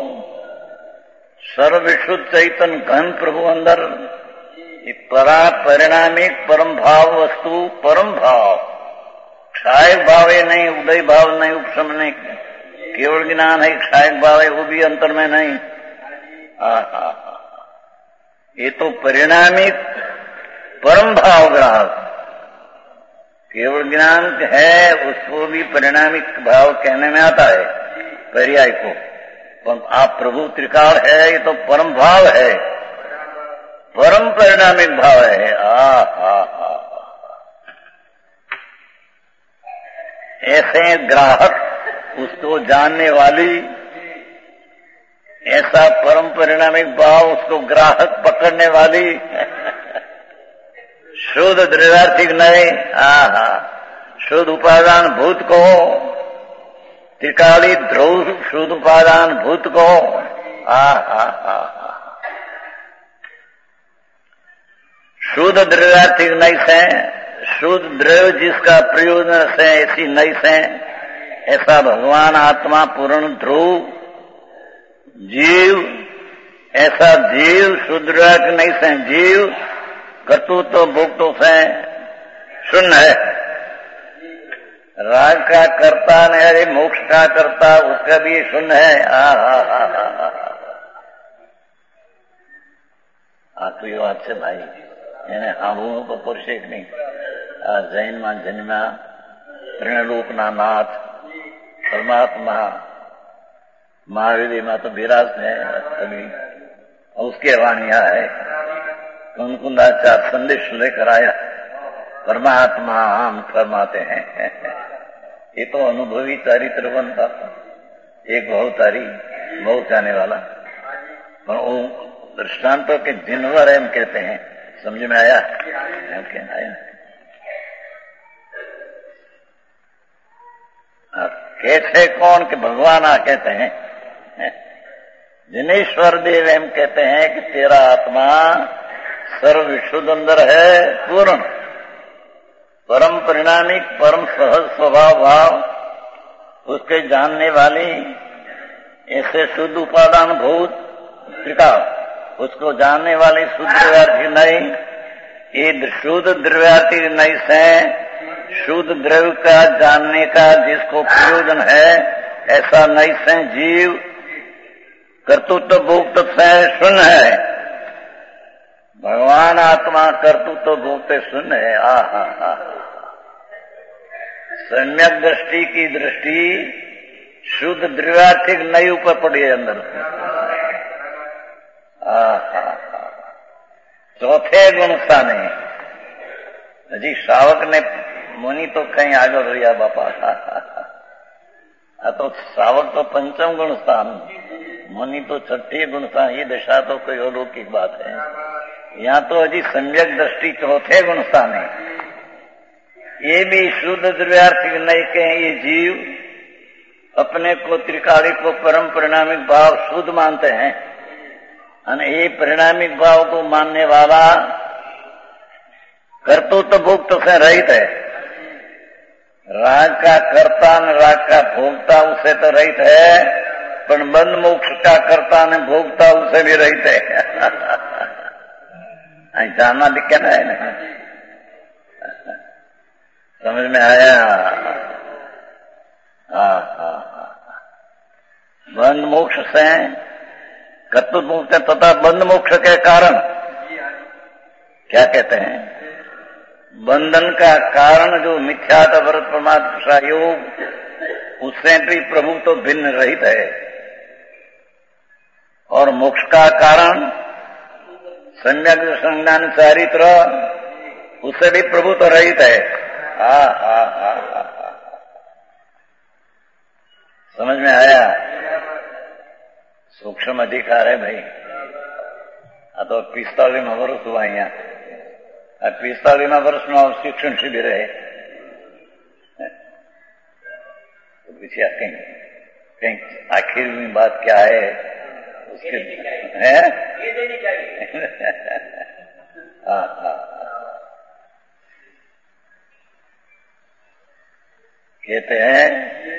सर्वविशुद्ध चैतन घन प्रभु अंदर परा परिणामिक परम भाव वस्तु परम भाव क्षायक भाव है नहीं, उदय भाव नहीं, उपशम नहीं, केवल ज्ञान है. क्षायक भाव है वो भी अंतर में नहीं. आहा, ये तो परिणामिक परम भाव ग्राहक केवल ज्ञान है, उसको भी परिणामिक भाव कहने में आता है पर्याय को. पर आप प्रभु त्रिकाल है, ये तो परम भाव है, परम परिणामिक भाव है. आ हा हा ऐसे ग्राहक उसको जानने वाली, ऐसा परम परिणामिक भाव उसको ग्राहक पकड़ने वाली शुद्ध द्रव्यार्थिक नहीं. आहा, शुद्ध उपादान भूत को त्रिकाली ध्रुव शुद्ध उपादान भूत को. आहा, शुद्ध द्रव्यार्थिक नहीं से, शुद्ध द्रव्य जिसका प्रयोजन से ऐसी नहीं से, ऐसा भगवान आत्मा पूर्ण ध्रुव जीव, ऐसा जीव शुद्ध द्रव्य नहीं से जीव कर्तृत्व भोक्तों से शून्य है. राग का कर्ता नहीं, मोक्ष का कर्ता उसका भी शून्य है. आ हा हा हा આ તો એ વાત છે ભાઈ, એને સાંભળવું તો પડશે કે નહીં. આ જૈનમાં જન્મ્યા ત્રિણલોકના નાથ परमात्मा महावीर में तो विराज है. अभी उसके वाणिया है. कुंकुंदाचार संदेश लेकर आया, परमात्मा हम फरमाते हैं. ये तो अनुभवी चरित्र बनता था, एक बहुतारी बहुत जाने वाला. पर वो दृष्टांतों के जिनवर एम कहते हैं. समझ में आया? एम कहना आया. कहते कौन कि भगवान आ कहते हैं. जिनेश्वर देव एम कहते हैं कि तेरा आत्मा सर्व विशुद्ध अंदर है, पूर्ण परम परिणामिक परम सहज स्वभाव भाव उसके जानने वाली, ऐसे शुद्ध उपादान भूत त्रिकाल उसको जानने वाली शुद्ध द्रव्यार्थी नहीं. ये शुद्ध द्रव्यार्थी नहीं से शुद्ध द्रव्य का जानने का जिसको प्रयोजन है, ऐसा नहीं से जीव कर्तृत्व भोक्त से शून्य है. भगवान आत्मा कर्तृत्व भोक्ते शून्य है. आ हा हा सम्यक दृष्टि की दृष्टि शुद्ध द्रव्यार्थिक नहीं ऊपर पड़ी है अंदर. आ हा चौथे गुण स्थाने हजी श्रावक ने मुनि तो कहीं आगे રહ્યા बापा. आ तो श्रावक तो पंचम गुण स्थान, मुनि तो छठी गुण स्थान. ये दशा तो कोई अलौकिक बात है. यहाँ तो अजी सम्यक दृष्टि चौथे गुण स्थान है. ये भी शुद्ध द्रव्यार्थिक नहीं के ये जीव अपने को त्रिकाली को परम परिणामिक भाव शुद्ध मानते हैं. और ये परिणामिक भाव को मानने वाला कर्तृत्व भोक्त से रहित है. राग का कर्ता न राग का भोगता उससे तो रहित है, पर बंध मोक्ष का कर्ता न भोगता उससे भी रहित है. जानना दिक्कत है ना. समझ में आया? हाँ हाँ बंध मोक्ष से कर्तृत्व मुक्त तथा बंध मोक्ष के कारण क्या कहते हैं, बंधन का कारण जो मिथ्यात व्रत प्रमाद योग उससे भी प्रभु तो भिन्न रहित है. और मोक्ष का कारण सम्यक संज्ञान चारित्र उससे भी प्रभु तो रहित है. हा हा हा हा समझ में आया? सूक्ष्म अधिकार है भाई. आ तो पिस्तालीस वर्ष हुआ यहाँ. पिस्तालीस वर्षમાં શિક્ષણ શિબિર है तो पीछे कहीं कहीं आखिर में बात क्या है उसके है. हाँ हाँ कहते हैं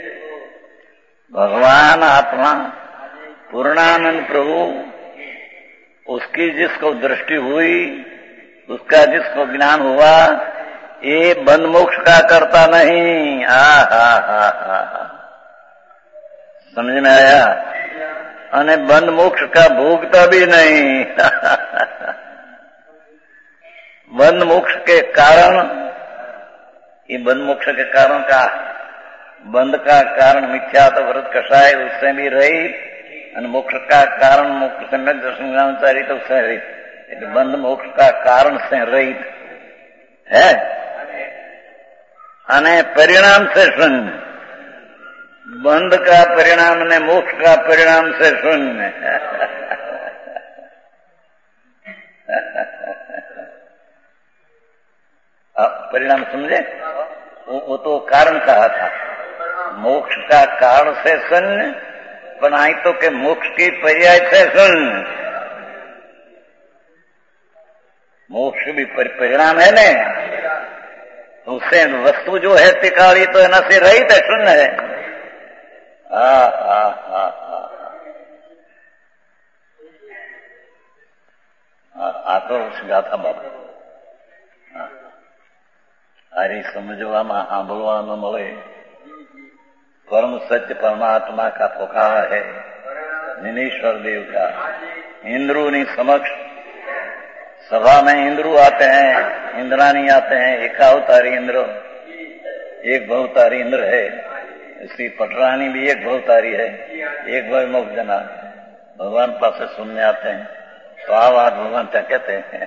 भगवान आत्मा पूर्णानंद प्रभु, उसकी जिसको दृष्टि हुई, उसका जिसको ज्ञान हुआ, ये बंध मोक्ष का करता नहीं। आ हा हा हा समझ में आया? अने बंध मोक्ष का भोगता भी नहीं। बंध मोक्ष के कारण, ये बंध मोक्ष के कारण का बंध का कारण मिथ्या तो व्रत कषाय, उससे भी रहित, और मोक्ष का कारण मोक्ष सम्यक दर्शन ज्ञानचारी तो उससे रहित। बंध मोक्ष का कारण से रहित है, अने परिणाम से शून्य। बंध का परिणाम ने मोक्ष का परिणाम से शून्य। परिणाम समझे? वो, वो तो कारण कहा था, मोक्ष का कारण से शून्य, पण आई तो के मोक्ष की पर्याय से शून्य। मोक्ष भी परिणाम है ने, उससे वस्तु जो है तिकाली तो एना से रहित है, शून्य है। आ, आ, आ, आ, आ, आ तो गाथा बाबा अरे समझवामा सांभळवा न मळे। परम सत्य परमात्मा का पुकार है, निनेश्वर देव का। इंद्रों ने समक्ष सभा में इंद्रू आते हैं, इंद्राणी आते हैं, एकावतारी इंद्र, एक बहुतारी इंद्र है। इसकी पटरानी भी एक बहुतारी है, एक बहुमुख जना भगवान पास सुनने आते हैं। तो आ बात भगवान क्या कहते हैं?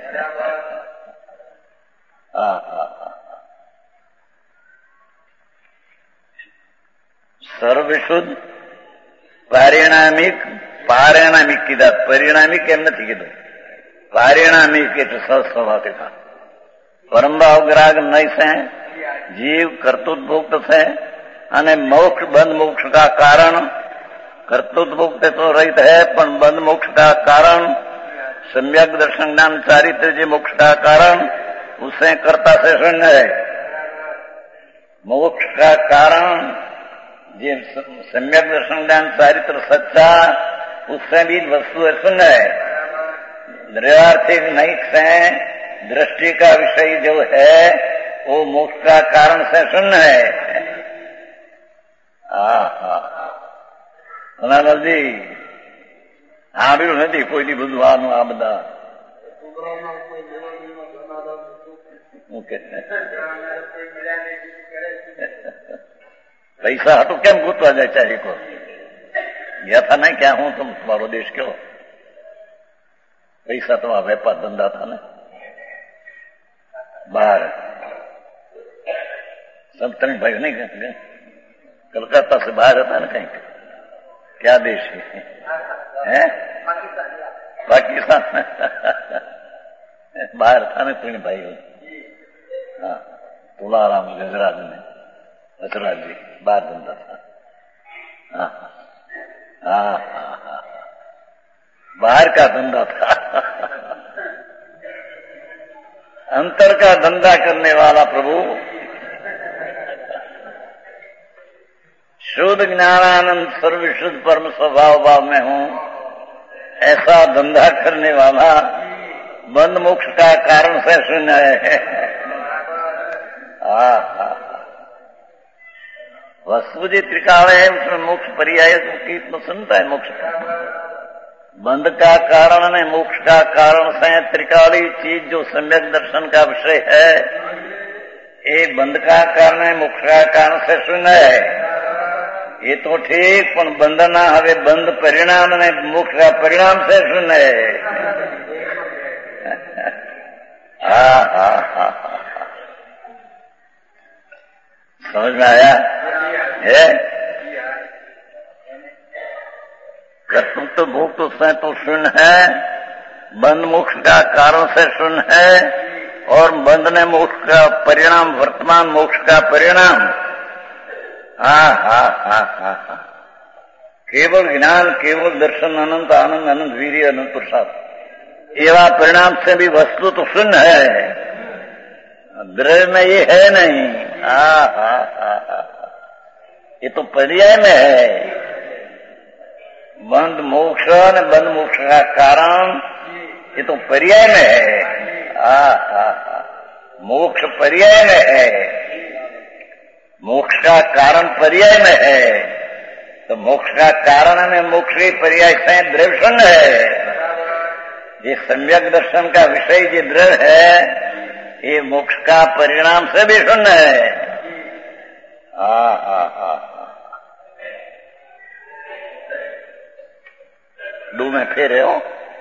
हाँ हाँ सर्वशुद्ध पारिणामिक पारिणामिक कीधा, परिणामिक एम नहीं कीधुं, पारिणामिक एटले सस्वभाव कीधा। परम भाव ग्राग नहीं से जीव कर्तृत्वभुक्त से, अने मोक्ष बंध मोक्ष का कारण कर्तृत्वभुक्त तो रहित है, पर बंध मोक्ष का कारण सम्यक दर्शन ज्ञान चारित्र जी मोक्ष का कारण, उसे कर्ता से शून्य है। मोक्ष का कारण जे सम्यक दर्शन ज्ञान चारित्र सच्चा, उससे भी वस्तु है शून्य है। द्रव्यार्थिक नैक से दृष्टि का विषय जो है वो मोक्ष का कारण से शून्य है। जी સાંભળ્યું નથી કોઈ દી બધું આ બધા पैसा हटो केम गुतवा जाए चाहे को गया था ना क्या हूं तुम तुम्हारो देश क्यों पैसा तो व्यापार धंधा था ना बाहर सब तक भाई नहीं गए कलकत्ता से बाहर था ना कहीं क्या देश है पाकिस्तान बाहर था ना कोई भाई हाँ तुलाराम गजराज में गजराज जी बाहर धंधा था हाँ हाँ हाँ हाँ बाहर का धंधा था अंतर का धंधा करने वाला प्रभु शुद्ध ज्ञानानंद सर्वशुद्ध परम स्वभाव भाव में हूं, ऐसा धंधा करने वाला बंध मोक्ष का कारण से शून्य है। वस्तु जी त्रिकाल है, उसमें मोक्ष पर्याय की तो सुनता है मोक्ष का बंध का कारण ने मोक्ष का कारण से त्रिकाली चीज जो सम्यक दर्शन का विषय है, ये बंध का कारण है, मोक्ष का कारण से शून्य है। ये तो ठीक, पण बंधना हवे बंध परिणाम ने मोक्ष का परिणाम से शून्य है। हाँ हाँ हाँ समझ में आया है? कर्तृत्व भोग तो से तो शून्य है, बंध मोक्ष का कारण से शून्य है, और बंध ने मोक्ष का परिणाम वर्तमान मोक्ष का परिणाम। हाँ हाँ हाँ हाँ हाँ केवल ज्ञान केवल दर्शन अनंत आनंद अनंत वीर्य अनंत प्रसाद एवं परिणाम से भी वस्तु तो शून्य है, द्रव्य में ये है नहीं। हाँ हाँ हाँ हाँ ये तो पर्याय में है। बंध मोक्ष ने बंध मोक्ष का कारण ये तो पर्याय में है। आ, आ, आ, मोक्ष पर्याय में है, मोक्ष का कारण पर्याय में है। तो मोक्ष का कारण में मोक्ष के पर्याय से द्रव्य शून्य है। ये सम्यक दर्शन का विषय जो द्रव्य है ये मोक्ष का परिणाम से भी शून्य है। हा हा हा दो में फेरे हो।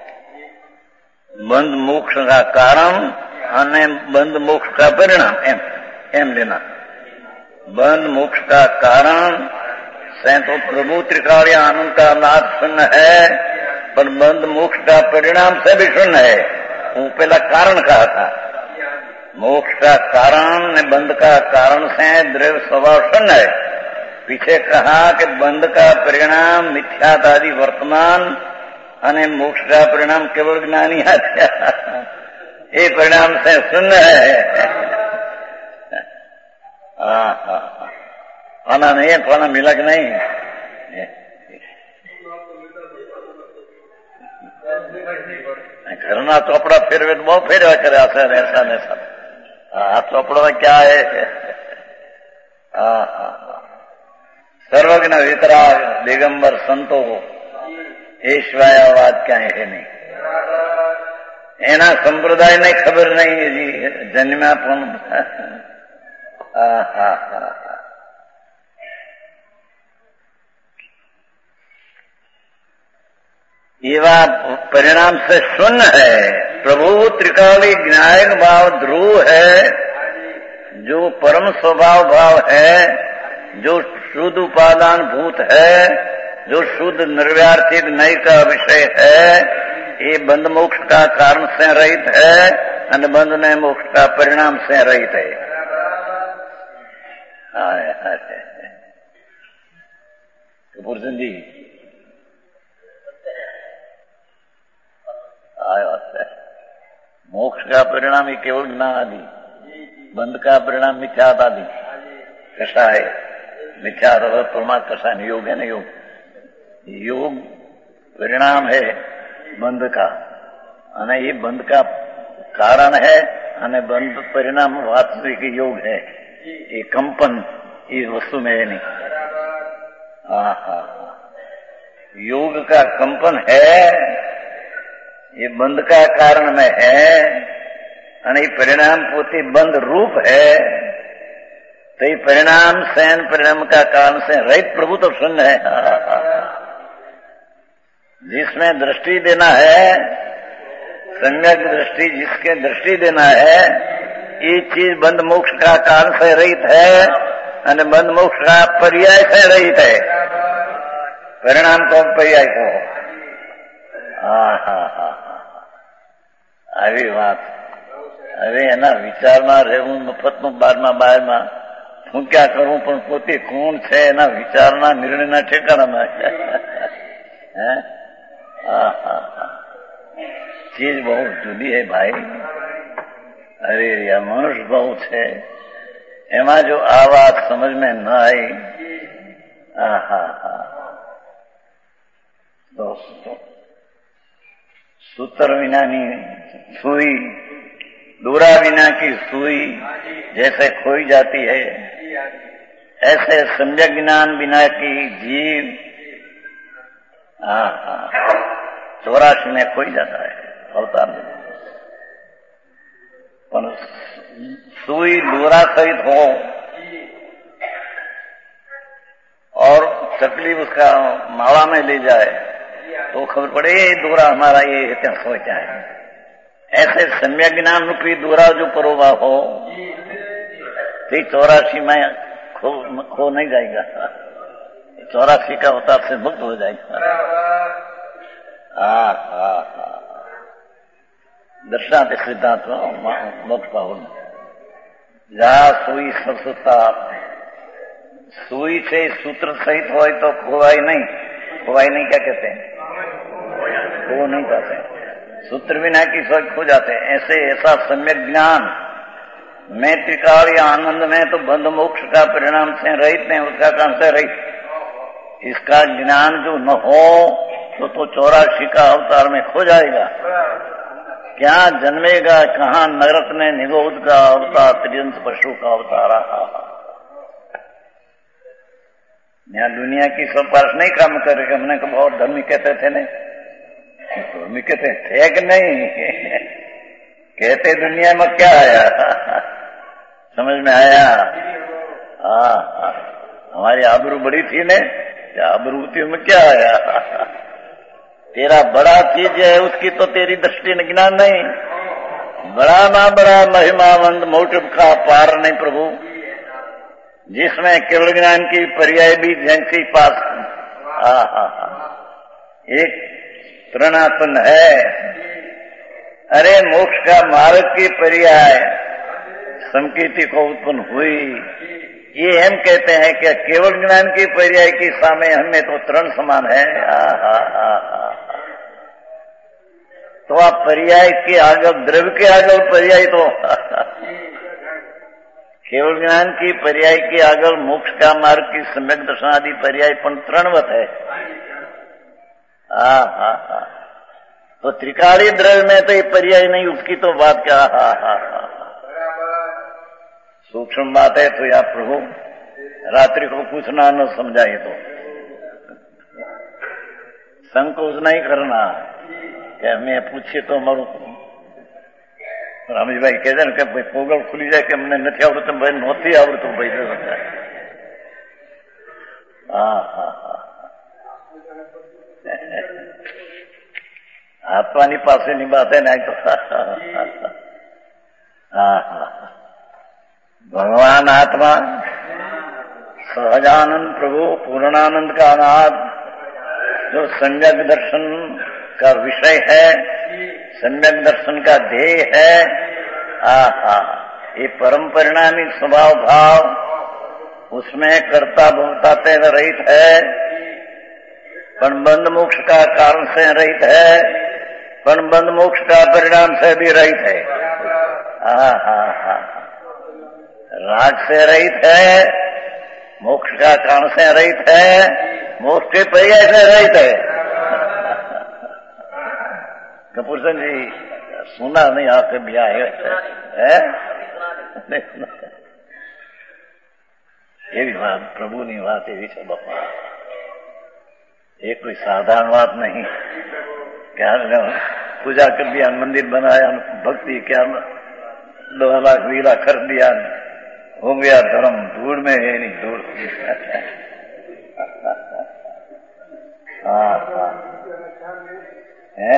बंध मोक्ष का कारण અને બંધ મોક્ષ का परिणाम एम एम लेना। बंध मोक्ष का कारण से तो प्रभु त्रिकाल आनंद का नाथ शून्य है, पर बंध मोक्ष का परिणाम से भी शून्य है। वो पहला कारण कहा था, मोक्ष का कारण ने बंध का कारण से द्रव्य स्वभाव शून्य है। पीछे कहा कि बंध का परिणाम मिथ्यातादि वर्तमान અને मोक्ष का परिणाम केवल ज्ञानी आत्या, ये परिणाम से शून्य है। हाँ हाँ आना नहीं है, खाना मिला कि नहीं? घरना चोपड़ा फेरवे तो बहुत फेरवा करे ऐसा ऐसा ऐसा। हाँ चोपड़ा में क्या है? हाँ हाँ सर्वज्ञ वितराग दिगंबर संतो को ईश्वरवाद क्या है नहीं। एना संप्रदाय ने खबर नहीं है जी जन्मा पण। एवा परिणाम से शून्य है। प्रभु त्रिकाली ज्ञायक भाव ध्रुव है, जो परम स्वभाव भाव है, जो शुद्ध उपादान भूत है, जो शुद्ध निर्व्यार्थिक नई का विषय है, ये बंध मोक्ष का कारण से रहित है और बंध ने मोक्ष का परिणाम से रहित है। कपूर सिंह जी मोक्ष का परिणाम ही केवल ज्ञान आदि, बंध का परिणाम मिथ्यात आदि। कसा है मिथ्या परमात्मा कसा है? योग है ना, योग योग परिणाम है बंध का, અને ये बंध का कारण है, અને बंध परिणाम वास्तविक योग है। ये कंपन इस वस्तु में है नहीं। हाँ हाँ योग का कंपन है, ये बंध का कारण में है, અને ये परिणाम पोते बंध रूप है। तो ये परिणाम सैन परिणाम का कारण से रहित प्रभु तो शून्य है। हाँ, हाँ, जिसमें दृष्टि देना है, सम्यक दृष्टि जिसके दृष्टि देना है, ये चीज बंध मोक्ष का कारण से रहित है और बंध मोक्ष का पर्याय से रहित है। परिणाम को पर्याय को। हाँ हाँ हाँ આવી વાત હવે એના વિચારમાં રહેવું, મફતમાં બારમાં બારમાં હું ક્યાં કરું, પણ પોતે કોણ છે એના વિચારના નિર્ણયના ઠેકાણામાં હે। हाँ हाँ हाँ चीज बहुत जुदी है भाई। अरे या मनुष्य बहुत है, एमा जो आ बात समझ में न आई। हाँ हाँ हाँ दोस्तों सूत्र विना की सुई, दूरा विना की सुई जैसे खोई जाती है, ऐसे सम्यक ज्ञान बिना की जीव हाँ हाँ चौरासी में खोई जाता है अवतार में। पर सुई दूरा सहित हो और चकली उसका माला में ले जाए तो खबर पड़े ये दूरा हमारा ये इतना सोचा है। ऐसे सम्यक ज्ञान रूपी दूरा जो परोवा हो तो चौरासी में खो खो नहीं जाएगा, चौरासी का अवतार से मुक्त हो जाएगा। हाँ हाँ हाँ दर्शनाते सिद्धांत मोक्ष पाहुन जहाँ सुई सरसता सुई से सूत्र सहित हो तो खोवाई नहीं, खोवाई नहीं क्या कहते हैं, खो नहीं पाते, सूत्र बिना की सोच खो जाते हैं। ऐसे ऐसा सम्यक ज्ञान मैं त्रिकाल या आनंद में तो बंध मोक्ष का परिणाम से रहित नहीं, उसका कारण से रहित। इसका ज्ञान जो न हो तो तो चौरासी का अवतार में खो जाएगा। क्या जन्मेगा, कहाँ नरक में निगोद का अवतार, त्रियंत पशु का अवतार। यहाँ दुनिया की सिफारिश नहीं काम करेगा। हमने को बहुत धर्मी कहते थे नहीं, धर्मी कहते थे कि नहीं कहते दुनिया में क्या आया समझ में आया। हाँ, हमारी आबरू बड़ी थी ने, आबरू थी में क्या आया। तेरा बड़ा चीज है उसकी तो तेरी दृष्टि में ज्ञान नहीं। बड़ा ना बड़ा महिमावंत मोटिव का पार नहीं प्रभु, जिसमें केवल ज्ञान की पर्याय भी जैसी पास। हा हा हा एक प्रणापन है। अरे मोक्ष का मार्ग की पर्याय संकीर्ति को उत्पन्न हुई। ये हम कहते हैं कि केवल ज्ञान की पर्याय की सामे हमें तो तरण समान है। हा हा हा तो आप पर्याय के आगे, द्रव्य के आगे पर्याय तो केवल ज्ञान की पर्याय के आगे मोक्ष का मार्ग की सम्यक दर्शन आदि पर्याय पण तरणवत है। हा हा हा तो त्रिकाली द्रव्य में तो ये पर्याय नहीं, उसकी तो बात क्या। हा हा हा सूक्ष्म बात है। तो या प्रभु रात्रि को पूछना न समझाए तो संकोच नहीं करना कि मैं पूछिए तो मरू। रामजीभाई कहते हैं कि भाई पोगल खुली जाए कि हमने नहीं आवड़त, भाई नौती आवड़त भाई सकता है। हाँ हाँ हाँ आत्मानी पासे नहीं बात है नहीं तो। हाँ हाँ भगवान आत्मा सहजानंद प्रभु पूर्णानंद का अनाद जो सम्यक दर्शन का विषय है, सम्यक दर्शन का ध्येय है। आहा ये परम परिणामी स्वभाव भाव उसमें कर्ता भोक्ता से रहित है, बंध मोक्ष का कारण से रहित है, बंध मोक्ष का परिणाम से भी रहित है। हा हा हा राग से रहित है, मोक्ष का कारण से रहित है, मोक्ष के पर्याय से रहित है। कपूर सिंह जी सुना नहीं आपके ब्याह है, ये भी बात प्रभु नहीं बात ये भी सब ये कोई साधारण बात नहीं। क्या पूजा कर दिया, मंदिर बनाया, भक्ति क्या दो लाख वीरा कर दिया, हो गया धर्म धूड़ में है नहीं धूड़। हाँ हाँ है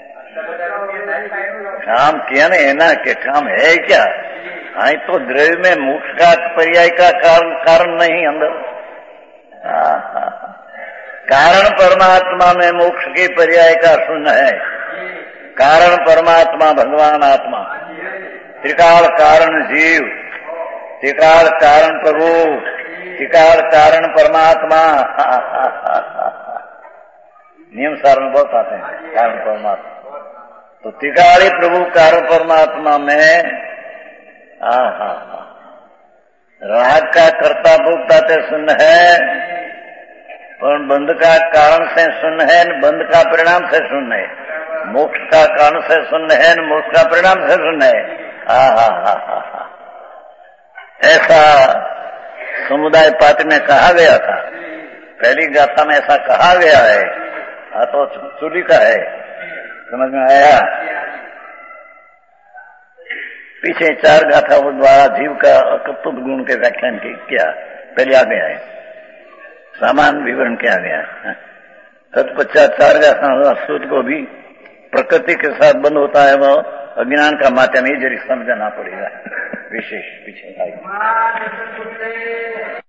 काम किया नहीं है ना कि काम है क्या। हाँ तो द्रव्य में मोक्ष का पर्याय का कारण कारण नहीं अंदर। हाँ हाँ कारण परमात्मा में मोक्ष के पर्याय का शून्य है। कारण परमात्मा भगवान आत्मा, त्रिकाल कारण जीव, त्रिकाल कारण प्रभु, त्रिकाल कारण परमात्मा। नियम सार में बहुत आते हैं कारण परमात्मा। तो त्रिकाली प्रभु कारण परमात्मा में हा हा हा राग का कर्ता भोक्ता से शून्य है, पर बंध का कारण से शून्य है, बंध का परिणाम से शून्य है। मोक्ष का कारण से शून्य है, मोक्ष का परिणाम से शून्य है। हा हा हा हा हा ऐसा समुदाय पाठ में कहा गया था, पहली गाथा में ऐसा कहा गया है। हाँ तो चूली का है, समझ में आया। पीछे चार गाथाओं द्वारा जीव का अकर्तृत्व गुण के व्याख्यान किया, पहले आ गया है, सामान्य विवरण किया गया है। तत्पश्चात चार गाथा सूत को भी प्रकृति के साथ बंद होता है, वह अज्ञान का माध्यम ही जरूर समझना पड़ेगा। विशेष पीछे